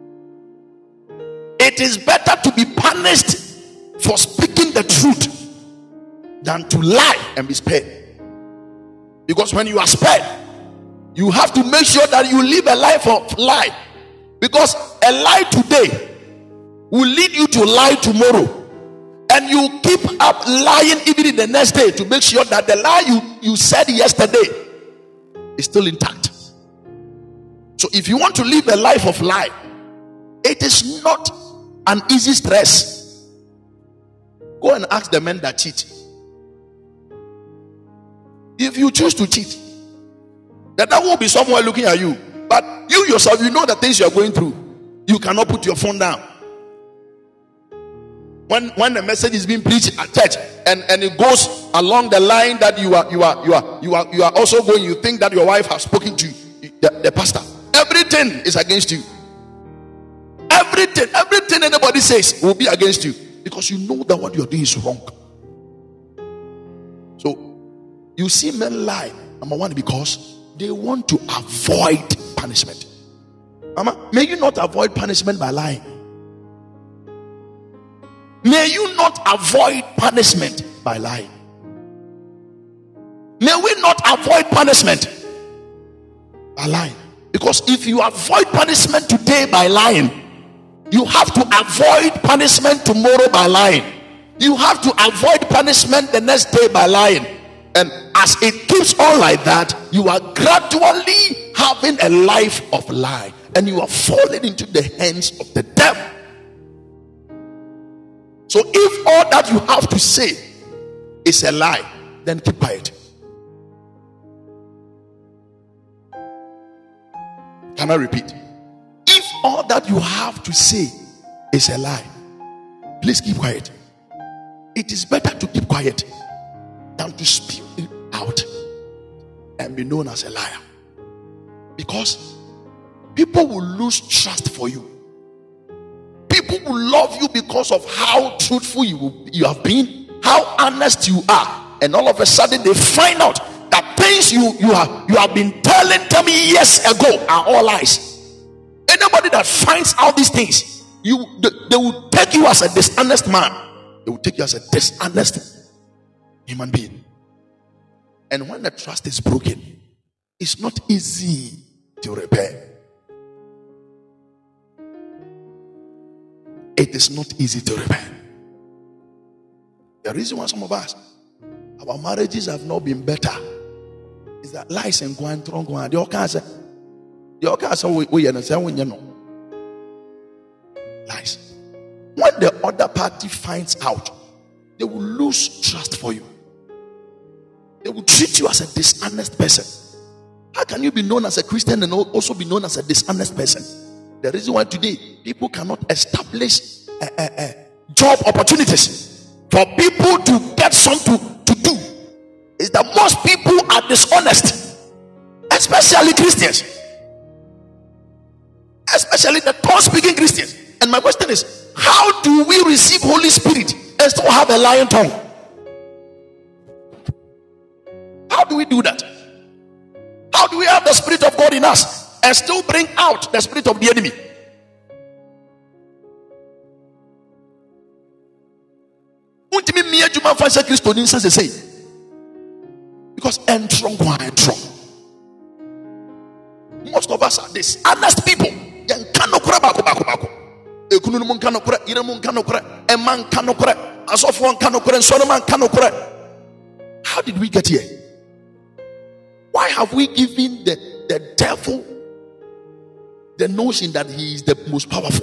It is better to be punished for speaking the truth than to lie and be spared. Because when you are spared, you have to make sure that you live a life of lie. Because a lie today will lead you to lie tomorrow. And you keep up lying even in the next day to make sure that the lie you said yesterday is still intact. So if you want to live a life of lie, it is not an easy stress. Go and ask the men that cheat. If you choose to cheat, then there will be someone looking at you. But you yourself, you know the things you are going through. You cannot put your phone down. When the message is being preached at church and it goes along the line that you are also going, you think that your wife has spoken to the pastor. Everything is against you. Everything anybody says will be against you, because you know that what you are doing is wrong. So you see men lie, number one, because they want to avoid punishment. Mama, may you not avoid punishment by lying. May you not avoid punishment by lying. May we not avoid punishment by lying. Because if you avoid punishment today by lying, you have to avoid punishment tomorrow by lying. You have to avoid punishment the next day by lying. And as it keeps on like that, you are gradually having a life of lie, and you are falling into the hands of the devil. So if all that you have to say is a lie, then keep quiet. Can I repeat? If all that you have to say is a lie, please keep quiet. It is better to keep quiet than to speak it out and be known as a liar. Because people will lose trust for you. People will love you because of how truthful you have been, how honest you are, and all of a sudden they find out that things you have been telling me years ago are all lies. Anybody that finds out these things, they will take you as a dishonest man. They will take you as a dishonest human being. And when the trust is broken, it's not easy to repair. It is not easy to repair. The reason why some of us, our marriages have not been better is that lies and going wrong. The lies. When the other party finds out, they will lose trust for you. They will treat you as a dishonest person. How can you be known as a Christian and also be known as a dishonest person? The reason why today people cannot establish job opportunities for people to get something to do is that most people are dishonest, especially Christians, especially the tongue-speaking Christians. And my question is, How do we receive Holy Spirit and still have a lying tongue? How do we do that? How do we have the Spirit of God in us and still bring out the spirit of the enemy? Because most of us are dishonest people. How did we get here? Why have we given the devil the notion that he is the most powerful?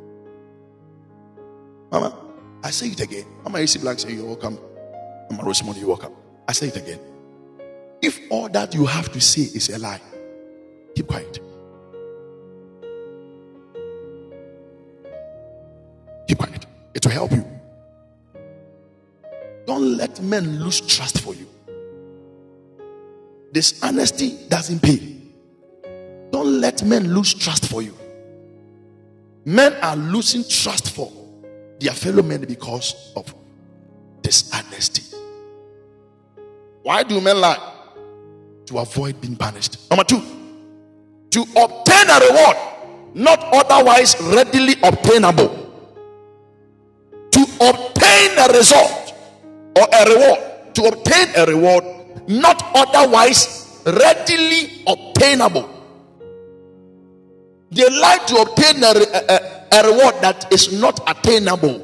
Mama, I say it again. Mama AC Black say you're welcome. Mama Rosemond, you're welcome. I say it again. If all that you have to say is a lie, keep quiet. Keep quiet. It will help you. Don't let men lose trust for you. Dishonesty doesn't pay. Don't let men lose trust for you. Men are losing trust for their fellow men because of dishonesty. Why do men lie? To avoid being punished. Number 2, to obtain a reward not otherwise readily obtainable. To obtain a result or a reward, to obtain a reward not otherwise readily obtainable. They like to obtain a reward that is not attainable.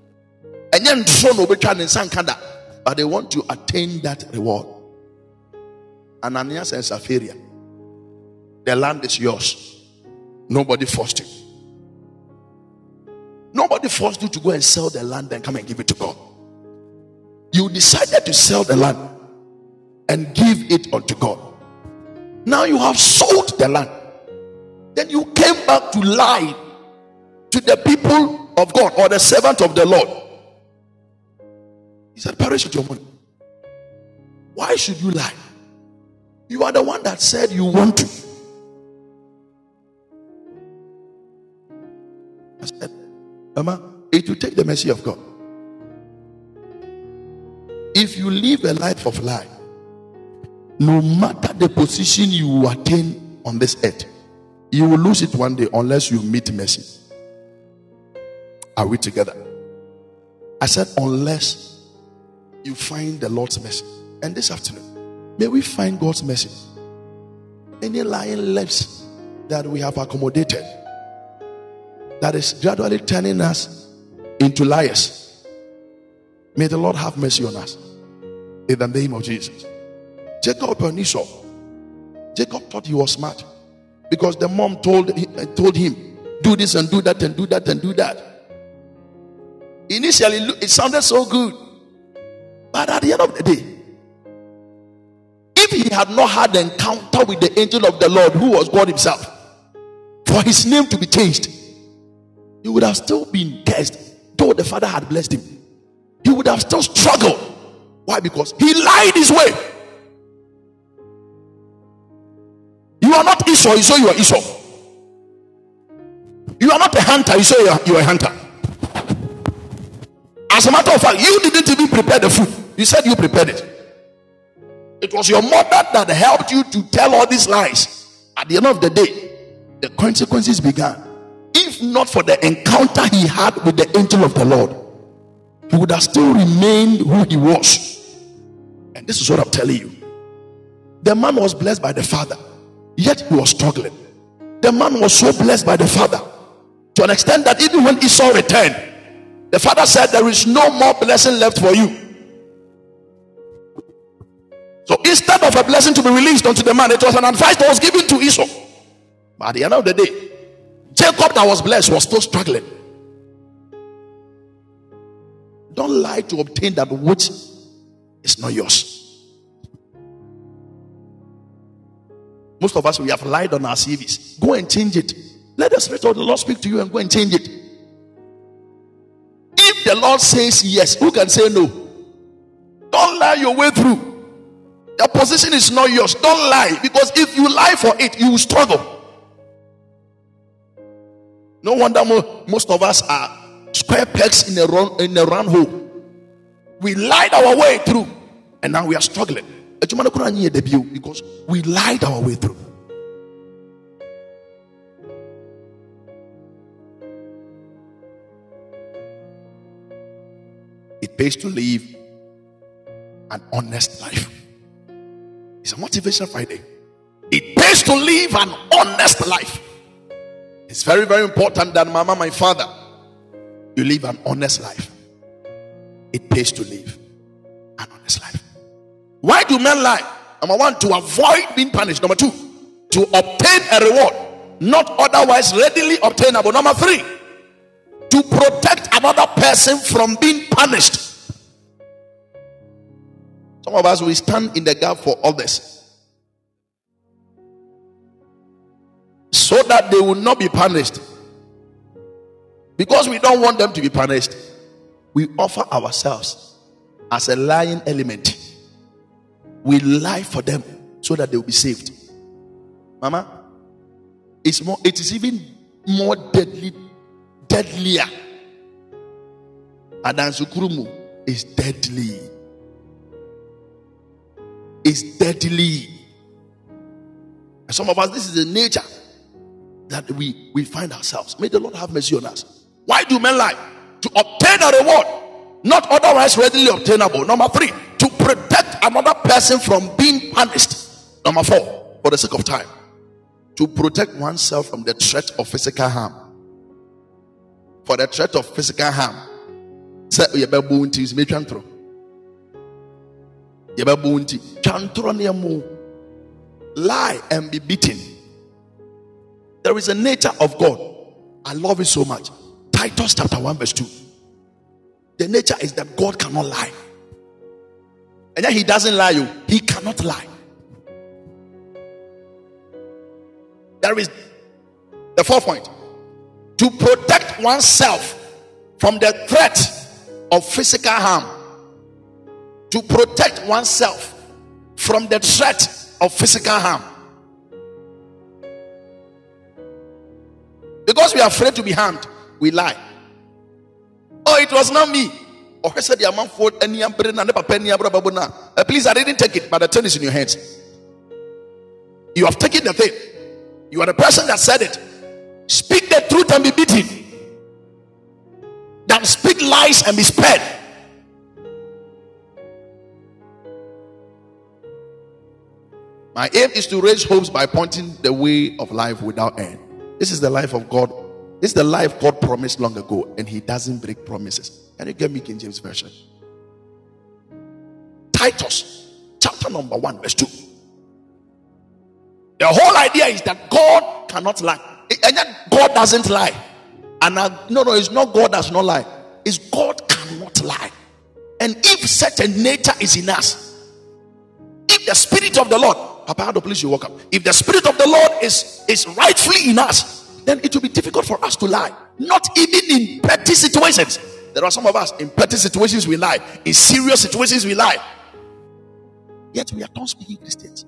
But they want to attain that reward. Ananias and Sapphira, the land is yours. Nobody forced you. Nobody forced you to go and sell the land and come and give it to God. You decided to sell the land and give it unto God. Now you have sold the land. Then you came back to lie to the people of God or the servant of the Lord. He said, perish with your money. Why should you lie? You are the one that said you want to. I said, Mama, it will take the mercy of God. If you live a life of lie, no matter the position you will attain on this earth, you will lose it one day unless you meet mercy. Are we together? I said, unless you find the Lord's mercy. And this afternoon, may we find God's mercy. Any lying lips that we have accommodated, that is gradually turning us into liars, may the Lord have mercy on us. In the name of Jesus. Jacob and Esau. Jacob thought he was smart because the mom told him, do this and do that and do that and do that. Initially, it sounded so good. But at the end of the day, if he had not had the encounter with the angel of the Lord, who was God himself, for his name to be changed, he would have still been cursed, though the father had blessed him. He would have still struggled. Why? Because he lied his way. You are not Esau, you say you are Esau. You are not a hunter, you say you are a hunter. As a matter of fact, you didn't even prepare the food. You said you prepared it. It was your mother that helped you to tell all these lies. At the end of the day, the consequences began. If not for the encounter he had with the angel of the Lord, he would have still remained who he was. And this is what I'm telling you. The man was blessed by the father, yet he was struggling. The man was so blessed by the father to an extent that even when Esau returned, the father said, there is no more blessing left for you. So instead of a blessing to be released unto the man, it was an advice that was given to Esau. But at the end of the day, Jacob that was blessed was still struggling. Don't lie to obtain that which is not yours. Most of us, we have lied on our CVs. Go and change it. Let the Spirit of the Lord speak to you and go and change it. If the Lord says yes, who can say no? Don't lie your way through. The position is not yours. Don't lie, because if you lie for it, you will struggle. No wonder most of us are square pegs in a round hole. We lied our way through, and now we are struggling because we lied our way through. It pays to live an honest life. It's a motivation Friday. It pays to live an honest life. It's very, very important that mama, my father, you live an honest life. It pays to live an honest life. Why do men lie? Number one, to avoid being punished. Number two, to obtain a reward not otherwise readily obtainable. Number three, to protect another person from being punished. Some of us, we stand in the gap for others so that they will not be punished. Because we don't want them to be punished, we offer ourselves as a lying element. We lie for them so that they will be saved. Mama, it is even more deadlier. Adansukurumu is deadly. It's deadly. And some of us, this is the nature that we find ourselves. May the Lord have mercy on us. Why do men lie? To obtain a reward not otherwise readily obtainable. Number three, to protect another person from being punished. Number four, for the sake of time, to protect oneself from the threat of physical harm. For the threat of physical harm, lie and be beaten. There is a nature of God. I love it so much. Titus chapter 1 verse 2. The nature is that God cannot lie. And yet he doesn't lie. He cannot lie. There is the fourth point. To protect oneself from the threat of physical harm. To protect oneself from the threat of physical harm. Because we are afraid to be harmed, we lie. Oh, it was not me. Or I said, please, I didn't take it, but the thing is in your hands. You have taken the thing. You are the person that said it. Speak the truth and be beaten. Than speak lies and be spared. My aim is to raise hopes by pointing the way of life without end. This is the life of God. This is the life God promised long ago, and he doesn't break promises. Can you get me King James Version? Titus chapter number 1 verse 2. The whole idea is that God cannot lie. And yet God doesn't lie. And no, it's not God does not lie. It's God cannot lie. And if such a nature is in us, if the Spirit of the Lord, Papa, please you walk up. If the Spirit of the Lord is rightfully in us, then it will be difficult for us to lie. Not even in petty situations. There are some of us in petty situations we lie. In serious situations we lie. Yet we are tongue-speaking Christians.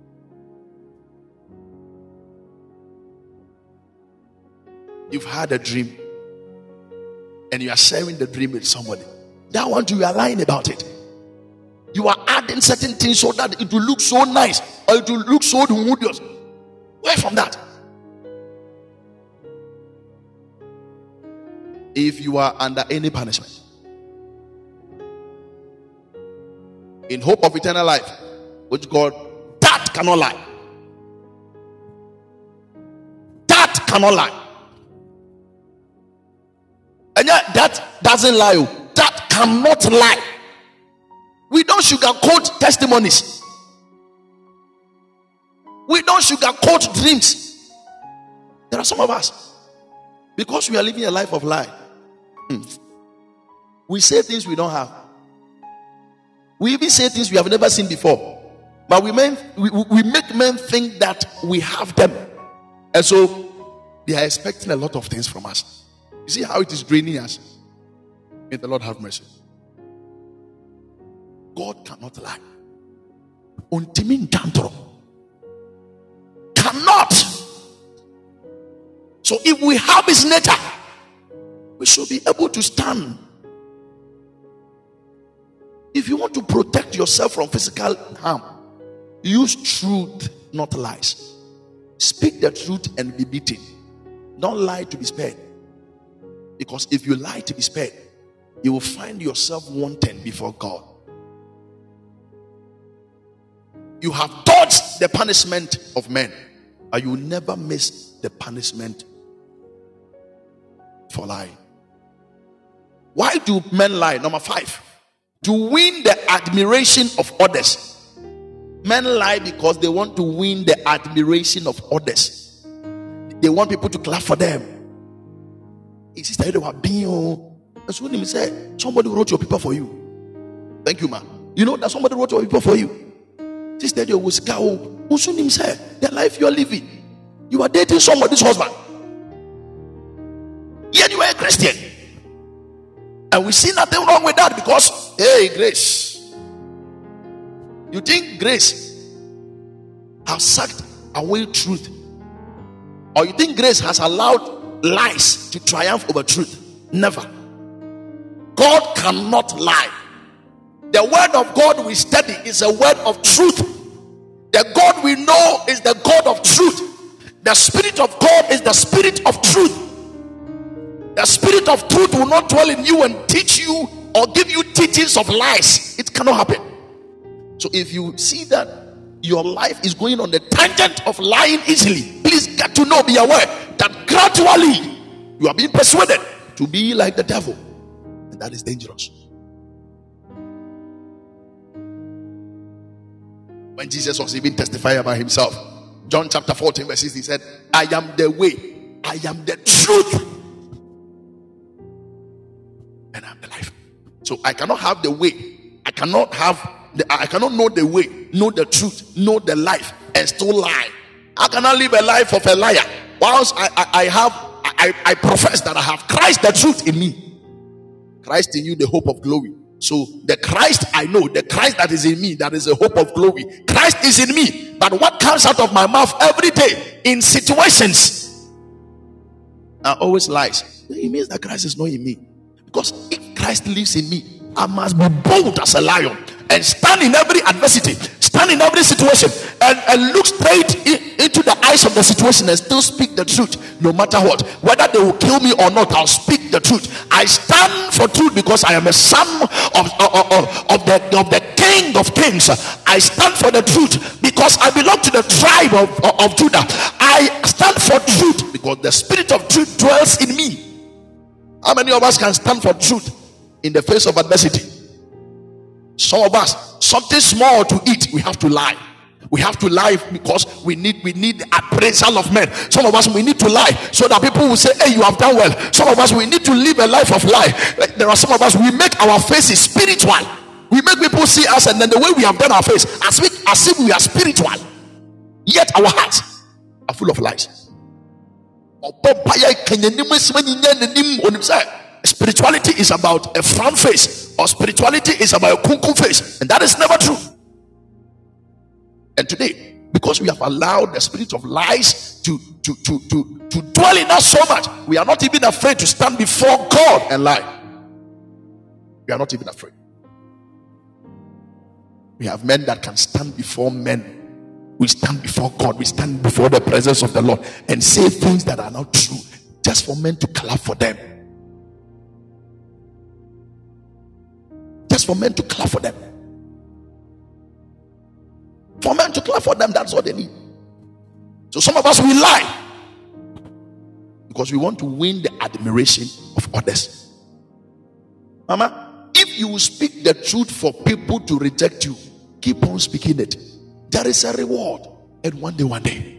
You've had a dream and you are sharing the dream with somebody. That one you are lying about it. You are adding certain things so that it will look so nice or it will look so humorous. Where from that? If you are under any punishment, in hope of eternal life, which God, that cannot lie. That cannot lie. And yet that doesn't lie. That cannot lie. We don't sugarcoat testimonies. We don't sugarcoat dreams. There are some of us, because we are living a life of lie, we say things we don't have. We even say things we have never seen before. But we make men think that we have them. And so they are expecting a lot of things from us. You see how it is draining us? May the Lord have mercy. God cannot lie. Untimin tantro. Cannot. So if we have his nature, We should be able to stand. If you want to protect yourself from physical harm, use truth, not lies. Speak the truth and be beaten. Don't lie to be spared. Because if you lie to be spared, you will find yourself wanting before God. You have dodged the punishment of men, but you will never miss the punishment for lying. Why do men lie? Number 5, to win the admiration of others. Men lie because they want to win the admiration of others. They want people to clap for them. Sister, they were being. That's when he said, somebody wrote your paper for you. Thank you, man. You know that somebody wrote your paper for you. Sister, they was cow. Who soon him said, the life you are living, you are dating somebody's husband. Yet you are a Christian. And we see nothing wrong with that because, hey, grace. You think grace has sucked away truth? Or you think grace has allowed lies to triumph over truth? Never. God cannot lie. The word of God we study is a word of truth. The God we know is the God of truth. The Spirit of God is the Spirit of truth. The Spirit of truth will not dwell in you and teach you or give you teachings of lies. It cannot happen. So if you see that your life is going on the tangent of lying easily, please get to know, be aware that gradually you are being persuaded to be like the devil. And that is dangerous. When Jesus was even testifying about himself, John chapter 14 verse 6, he said, I am the way, I am the truth, and I am the life. So I cannot have the way, I cannot know the way, know the truth, know the life, and still lie. I cannot live a life of a liar whilst I profess that I have Christ the truth in me. Christ in you, the hope of glory. So the Christ I know, the Christ that is in me, that is the hope of glory. Christ is in me, but what comes out of my mouth every day in situations are always lies. It means that Christ is not in me. Because if Christ lives in me, I must be bold as a lion and stand in every adversity, stand in every situation, and look straight into the eyes of the situation and still speak the truth no matter what. Whether they will kill me or not, I'll speak the truth. I stand for truth because I am a son of the King of Kings. I stand for the truth because I belong to the tribe of Judah. I stand for truth because the Spirit of truth dwells in me. How many of us can stand for truth in the face of adversity? Some of us, something small to eat, we have to lie. We have to lie because we need the appraisal of men. Some of us, we need to lie so that people will say, hey, you have done well. Some of us, we need to live a life of lie. There are some of us, we make our faces spiritual. We make people see us, and then the way we have done our face, as if we are spiritual, yet our hearts are full of lies. Spirituality is about a front face, or spirituality is about a kunkum face, and that is never true. And today, because we have allowed the spirit of lies to dwell in us so much, we are not even afraid to stand before God and lie. We are not even afraid. We have men that can stand before men. We stand before God, we stand before the presence of the Lord and say things that are not true, just for men to clap for them. Just for men to clap for them. For men to clap for them, that's what they need. So some of us, we lie because we want to win the admiration of others. Mama, if you speak the truth for people to reject you, keep on speaking it. There is a reward. And one day,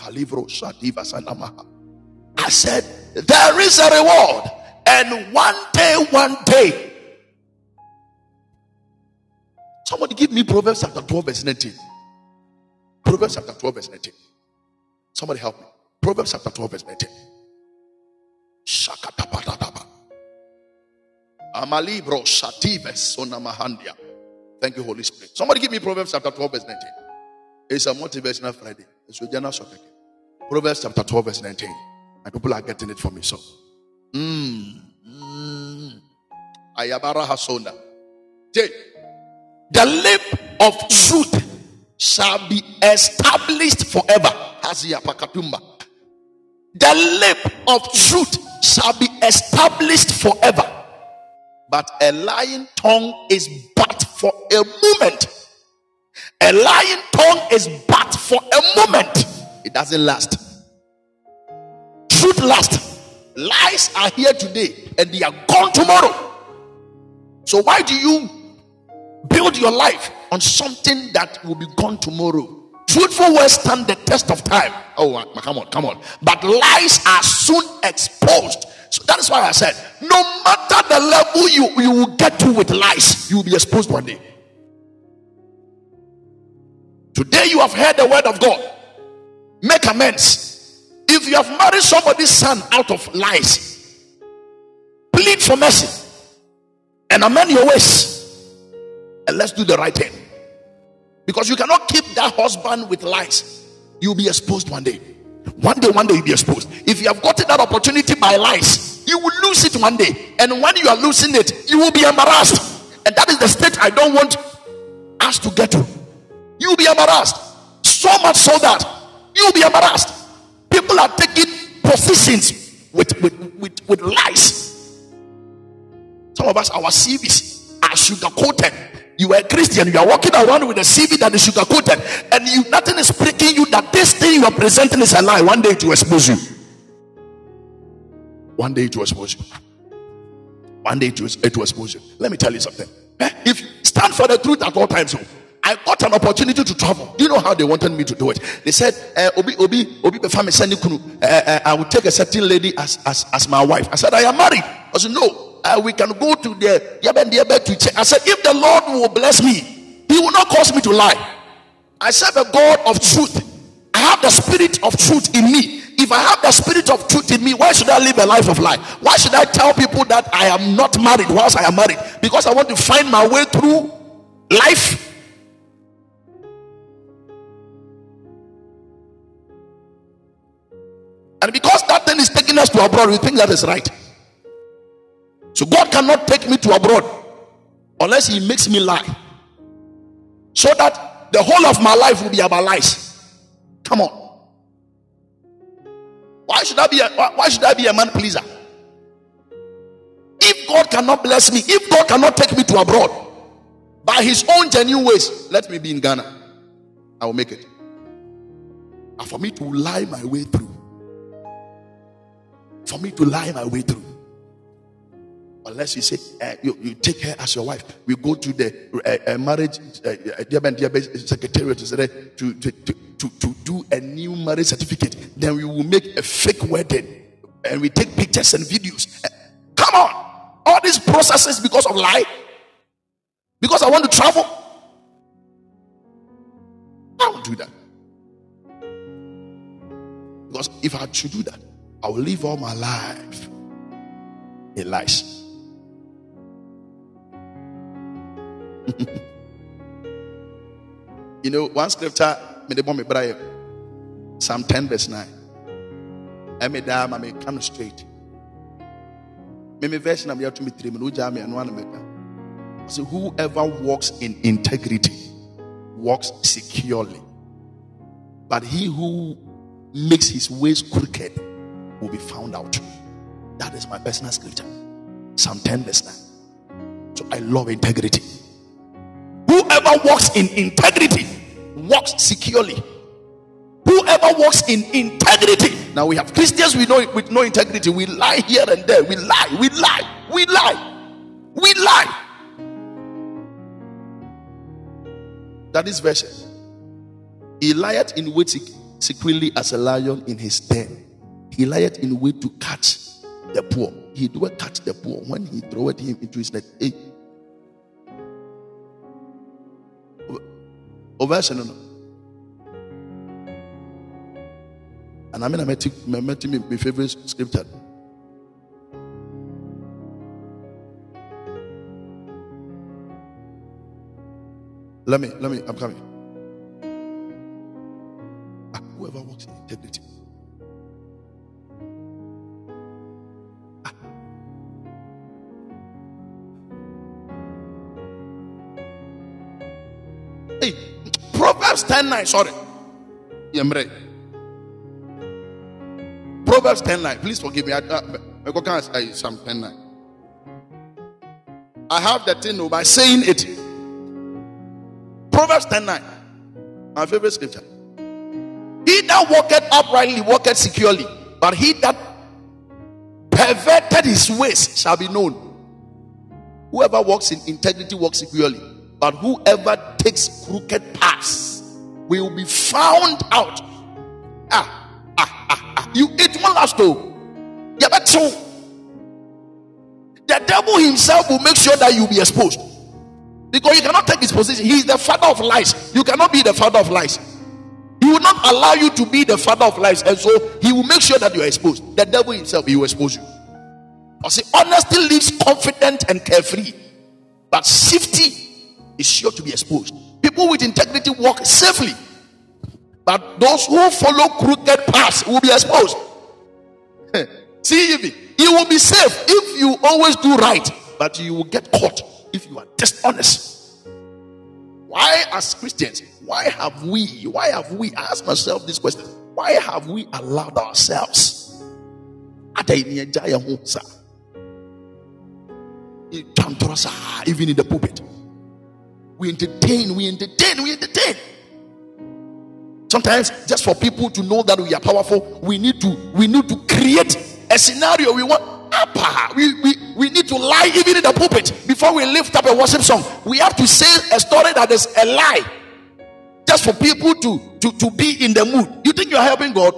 I said, there is a reward. And one day. Somebody give me Proverbs chapter 12 verse 19. Proverbs chapter 12 verse 19. Somebody help me. Proverbs chapter 12 verse 19. Amalibro Shatives Sonamahandia. Thank you, Holy Spirit. Somebody give me Proverbs chapter 12 verse 19. It's a motivational Friday. It's with Jana Proverbs chapter 12 verse 19. And people are getting it for me. So Ayabara Hasona. The lip of truth shall be established forever. Hazia Pakatumba. The lip of truth shall be established forever. But a lying tongue is but for a moment. A lying tongue is but for a moment. It doesn't last. Truth lasts. Lies are here today and they are gone tomorrow. So why do you build your life on something that will be gone tomorrow? Truthful words stand the test of time. Oh, come on. But lies are soon exposed. So that is why I said, no matter the level you will get to with lies, you will be exposed one day. Today you have heard the word of God. Make amends. If you have married somebody's son out of lies, plead for mercy and amend your ways, and let's do the right thing. Because you cannot keep that husband with lies. You'll be exposed one day. One day you'll be exposed. If you have gotten that opportunity by lies, you will lose it one day. And when you are losing it, you will be embarrassed. And that is the state I don't want us to get to. You will be embarrassed. So much so that you will be embarrassed. People are taking positions with lies. Some of us, our CVs are sugar coated. You are a Christian, you are walking around with a CV that is sugar coated, and nothing is pricking you that this thing you are presenting is a lie. One day it will expose you. One day it will expose you. One day it will expose you. Let me tell you something. If you stand for the truth at all times, I got an opportunity to travel. Do you know how they wanted me to do it? They said, Obi, I will take a certain lady as my wife. I said, I am married. I said, no. We can go to the Yabendiyebe to check. I said, if the Lord will bless me, He will not cause me to lie. I serve a God of truth. I have the spirit of truth in me. If I have the spirit of truth in me, why should I live a life of lie? Why should I tell people that I am not married whilst I am married? Because I want to find my way through life. And because that thing is taking us to abroad, we think that is right. So God cannot take me to abroad unless He makes me lie, so that the whole of my life will be about lies. Come on. Why should I be a man pleaser? If God cannot bless me, if God cannot take me to abroad by His own genuine ways, let me be in Ghana. I will make it. And for me to lie my way through. For me to lie my way through. Unless you say you take her as your wife, we go to the marriage secretariat to do a new marriage certificate. Then we will make a fake wedding and we take pictures and videos. Come on, all these processes because of lie, because I want to travel. I won't do that. Because if I should do that, I will live all my life in lies. You know, one scripture, Psalm 10 verse 9. I made that, I come straight. Version I'm here to me 3 minutes. So whoever walks in integrity walks securely, but he who makes his ways crooked will be found out. That is my personal scripture, Psalm 10 verse 9. So I love integrity. Whoever walks in integrity walks securely. Whoever walks in integrity. Now we have Christians with no integrity. We lie here and there. We lie. That is verse. He lieth in wait secretly as a lion in his den. He lieth in wait to catch the poor. He do catch the poor when he throweth him into his net. Hey. Verse no. And I mean, I met him my favorite scripture. Let me, I'm coming. Whoever walks in integrity. Hey, Proverbs 10:9. Sorry. Proverbs 10:9. Please forgive me. I can't say Psalm 10:9. I have the thing by saying it. Proverbs 10:9. My favorite scripture. He that walketh uprightly walketh securely, but he that perverted his ways shall be known. Whoever walks in integrity walks securely, but whoever takes crooked paths will be found out. It won't last though. Yeah, but so the devil himself will make sure that you'll be exposed, because you cannot take his position. He is the father of lies. You cannot be the father of lies. He will not allow you to be the father of lies, and so he will make sure that you are exposed. The devil himself, he will expose you. I say, honesty lives confident and carefree, but safety is sure to be exposed. People with integrity walk safely, but those who follow crooked paths will be exposed. See, you will be safe if you always do right, but you will get caught if you are dishonest. Why, as Christians, why have we, I ask myself this question, why have we allowed ourselves even in the pulpit? We entertain. Sometimes, just for people to know that we are powerful, we need to create a scenario. We want we need to lie even in the pulpit. Before we lift up a worship song, we have to say a story that is a lie, just for people to be in the mood. You think you are helping God?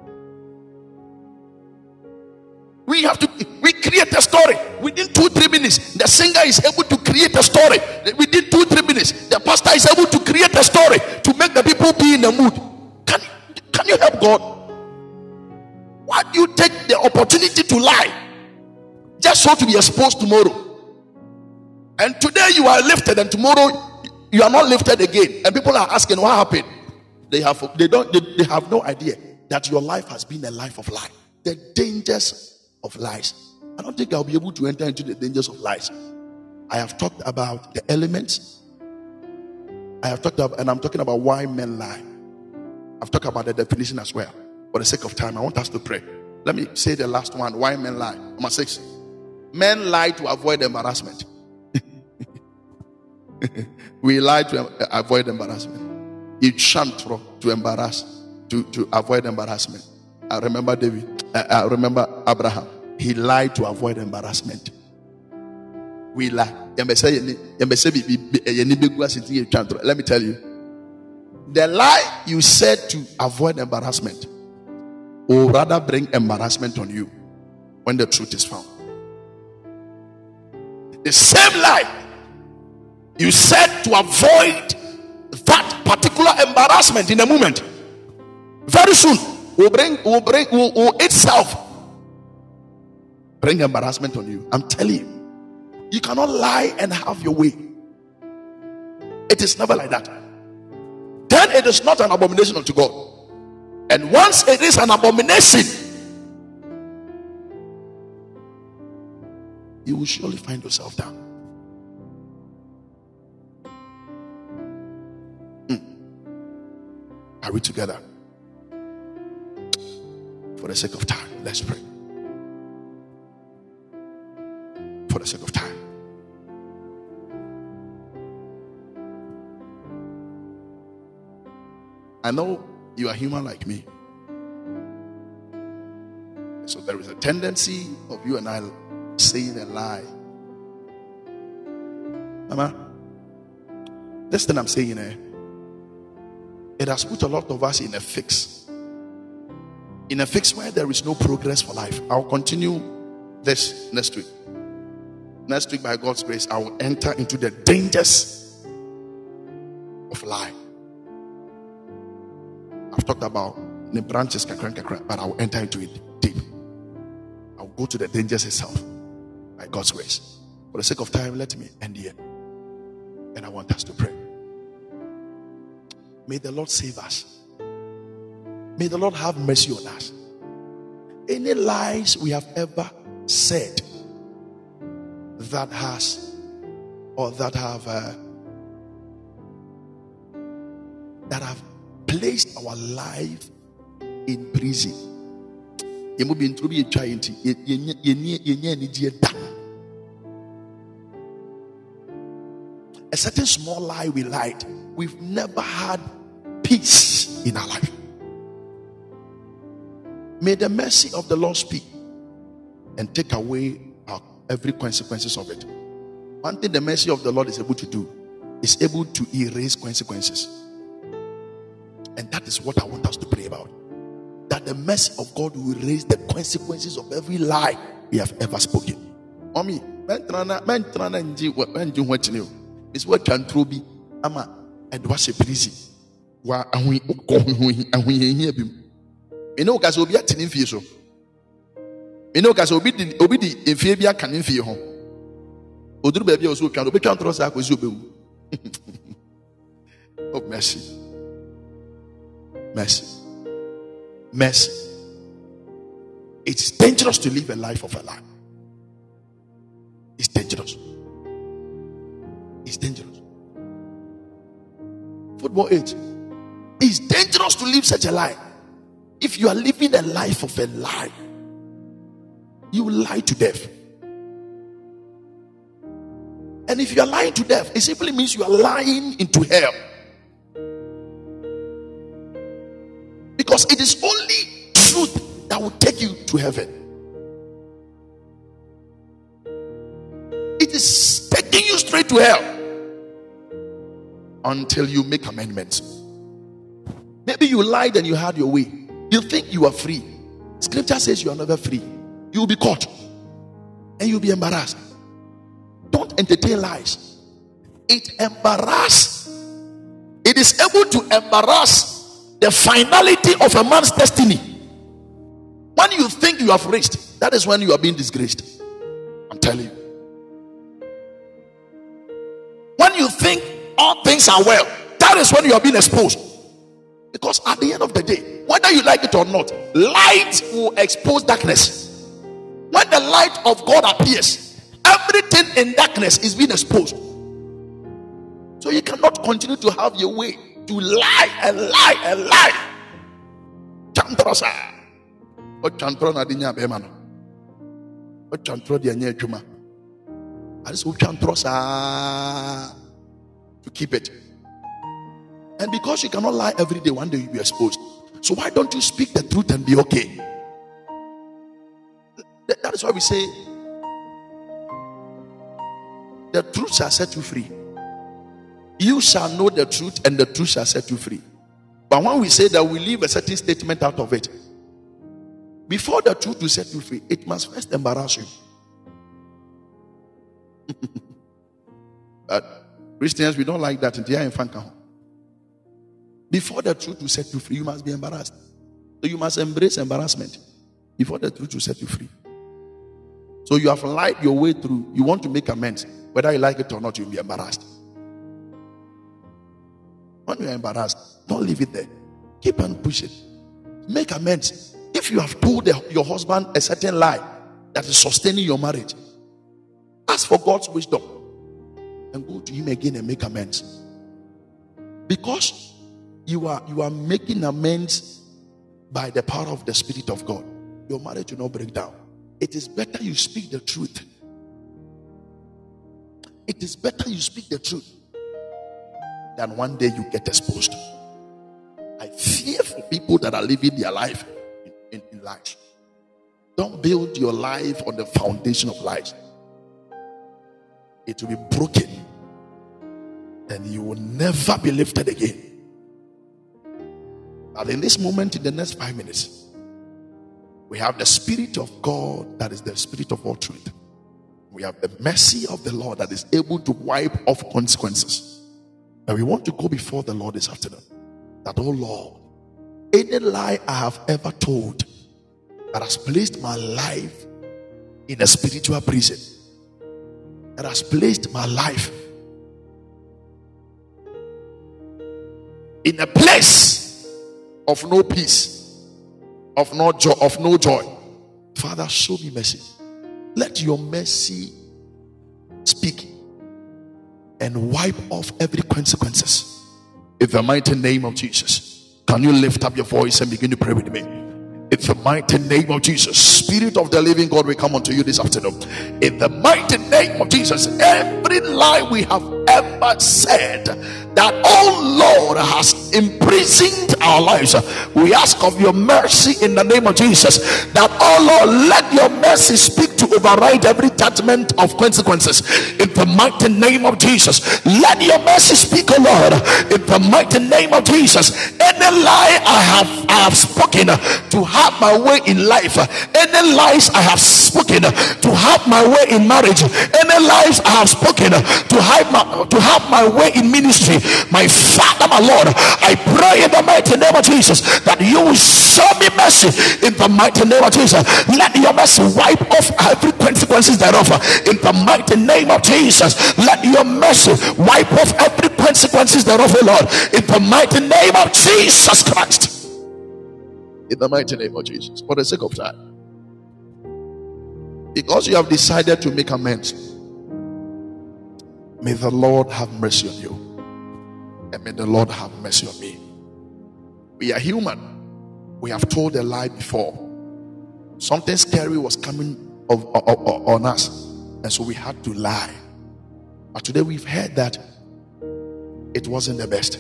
We create a story within 2-3 minutes. The singer is able to create a story within 2-3 minutes. The pastor is able to create a story to make the people be in the mood. Can you help God? Why do you take the opportunity to lie just so to be exposed tomorrow? And today you are lifted, and tomorrow you are not lifted again. And people are asking what happened. They have no idea that your life has been a life of lie. The dangers of lies. I don't think I'll be able to enter into the dangers of lies. I have talked about the elements. I'm talking about why men lie. I've talked about the definition as well. For the sake of time, I want us to pray. Let me say the last one. Why men lie. Number 6. Men lie to avoid embarrassment. We lie to avoid embarrassment. You chant to embarrass, to avoid embarrassment. I remember David. I remember Abraham. He lied to avoid embarrassment. We lie. Let me tell you. The lie you said to avoid embarrassment will rather bring embarrassment on you when the truth is found. The same lie you said to avoid that particular embarrassment in a moment, very soon will itself bring embarrassment on you. I'm telling you, you cannot lie and have your way. It is never like that. Then it is not an abomination unto God. And once it is an abomination, you will surely find yourself down. Are we together? For the sake of time, let's pray. For the sake of time. I know you are human like me. So there is a tendency of you and I saying a lie. Mama, this thing I'm saying, it has put a lot of us in a fix. In a fix where there is no progress for life. I'll continue this next week. Next week, by God's grace, I will enter into the dangers of lie. I've talked about the branches, but I will enter into it deep. I'll go to the dangers itself by God's grace. For the sake of time, let me end here. And I want us to pray. May the Lord save us. May the Lord have mercy on us. Any lies we have ever said that have that have placed our life in prison. A certain small lie we lied, we've never had peace in our life. May the mercy of the Lord speak and take away every consequences of it. One thing the mercy of the Lord is able to do is able to erase consequences. And that is what I want us to pray about. That the mercy of God will erase the consequences of every lie we have ever spoken. Mommy, it's what can throw be ama and was a prison. Wa ahui here be. You know, because obi atini fie so. You know, because obi di efie bia kan fie ho. Oduru ba bia o so twan obi twan tro sa akosi obewu. Oh, mercy. Mercy. Mercy. It's dangerous to live a life of a lie. It's dangerous. It's dangerous. Football age. It's dangerous to live such a lie. If you are living a life of a lie, you will lie to death. And if you are lying to death, it simply means you are lying into hell. Because it is only truth that will take you to heaven. It is taking you straight to hell until you make amendments. Maybe you lied and you had your way. You think you are free. Scripture says you are never free. You will be caught and you'll be embarrassed. Don't entertain lies. It embarrasses. It is able to embarrass the finality of a man's destiny. When you think you have reached, that is when you are being disgraced. I'm telling you. When you think all things are well, that is when you are being exposed. Because at the end of the day, whether you like it or not, light will expose darkness. When the light of God appears, everything in darkness is being exposed. So you cannot continue to have your way, to lie and lie and lie. Chantrosa. What chantro na dinya bemano? What chantro di anya juma? I just want chantrosa to keep it. And because you cannot lie every day, one day you'll be exposed. So why don't you speak the truth and be okay? That is why we say the truth shall set you free. You shall know the truth and the truth shall set you free. But when we say that, we leave a certain statement out of it. Before the truth will set you free, it must first embarrass you. But Christians, we don't like that. Before the truth will set you free, you must be embarrassed. So you must embrace embarrassment before the truth will set you free. So you have lied your way through. You want to make amends. Whether you like it or not, you'll be embarrassed. When you're embarrassed, don't leave it there. Keep on pushing. Make amends. If you have told your husband a certain lie that is sustaining your marriage, ask for God's wisdom and go to him again and make amends. Because you are making amends by the power of the Spirit of God, your marriage will not break down. It is better you speak the truth. It is better you speak the truth than one day you get exposed. I fear for people that are living their life in lies. Don't build your life on the foundation of lies. It will be broken and you will never be lifted again. But in this moment, in the next 5 minutes, we have the Spirit of God that is the Spirit of all truth. We have the mercy of the Lord that is able to wipe off consequences. And we want to go before the Lord this afternoon. That, oh Lord, any lie I have ever told that has placed my life in a spiritual prison, that has placed my life in a place of no peace, of no joy. Father, show me mercy. Let your mercy speak and wipe off every consequences. In the mighty name of Jesus. Can you lift up your voice and begin to pray with me? In the mighty name of Jesus, Spirit of the living God, we come unto you this afternoon. In the mighty name of Jesus, every lie we have ever said that, oh Lord, has imprisoned our lives, we ask of your mercy in the name of Jesus, that, oh Lord, let your mercy speak to override every judgment of consequences. In the mighty name of Jesus, let your mercy speak, oh Lord. In the mighty name of Jesus, any lie I have spoken to have my way in life, any lies I have spoken to have my way in marriage, any lies I have spoken to have my way in ministry, my Father, my Lord, I pray in the mighty name of Jesus that you will show me mercy. In the mighty name of Jesus, let your mercy wipe off every consequences thereof. In the mighty name of Jesus, let your mercy wipe off every consequences thereof, O Lord. In the mighty name of Jesus Christ. In the mighty name of Jesus. For the sake of time, because you have decided to make amends, may the Lord have mercy on you, and may the Lord have mercy on me. We are human. We have told a lie before. Something scary was coming on us, and so we had to lie. But today we've heard that it wasn't the best,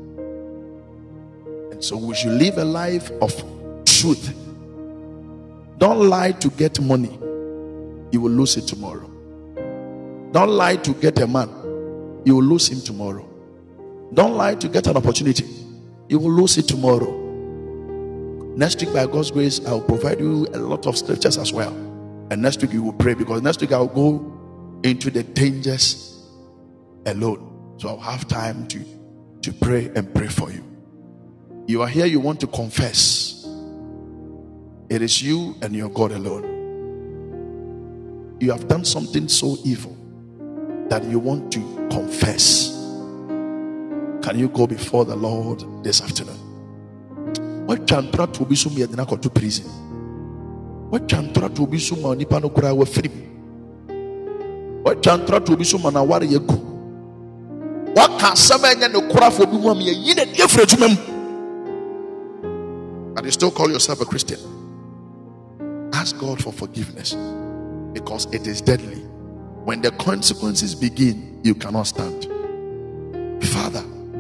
and so we should live a life of truth. Don't lie to get money. You will lose it tomorrow. Don't lie to get a man. You will lose him tomorrow. Don't lie to get an opportunity. You will lose it tomorrow. Next week, by God's grace, I will provide you a lot of scriptures as well. And next week you will pray, because next week I will go into the dangers alone. So I'll have time to pray and pray for you. You are here, you want to confess. It is you and your God alone. You have done something so evil that you want to confess. Can you go before the Lord this afternoon? What can try to be so me and go to prison? What can try to be so many people who are free? What can try to be so many who are good? What can somebody no cry for me? Mommy, you need a different woman. But you still call yourself a Christian. Ask God for forgiveness, because it is deadly. When the consequences begin, you cannot stand. Father,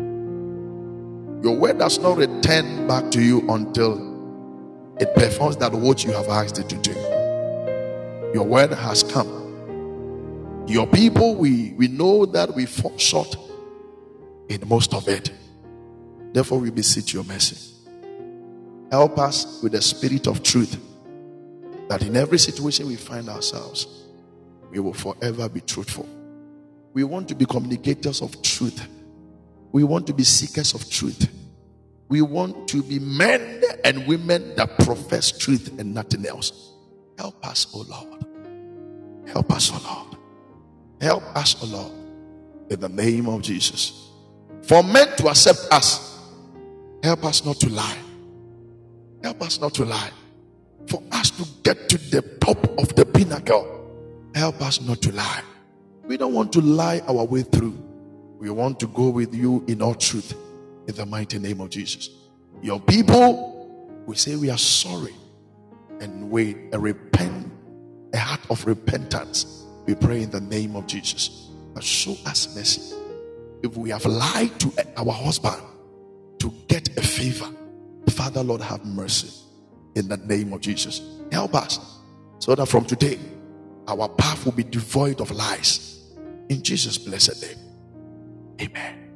your word does not return back to you until it performs that what you have asked it to do. Your word has come. Your people, we know that we fall short in most of it. Therefore, we beseech your mercy. Help us with the spirit of truth, that in every situation we find ourselves, we will forever be truthful. We want to be communicators of truth. We want to be seekers of truth. We want to be men and women that profess truth and nothing else. Help us, O Lord. Help us, O Lord. Help us, O Lord. In the name of Jesus. For men to accept us, help us not to lie. Help us not to lie. For us to get to the top of the pinnacle, help us not to lie. We don't want to lie our way through. We want to go with you in all truth, in the mighty name of Jesus. Your people, we say we are sorry, and we repent, a heart of repentance. We pray in the name of Jesus. But show us mercy. If we have lied to our husband to get a favor, Father, Lord, have mercy in the name of Jesus. Help us so that from today our path will be devoid of lies. In Jesus' blessed name. Amen.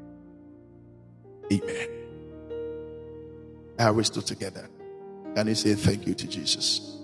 Amen. Are we still together? Can you say thank you to Jesus?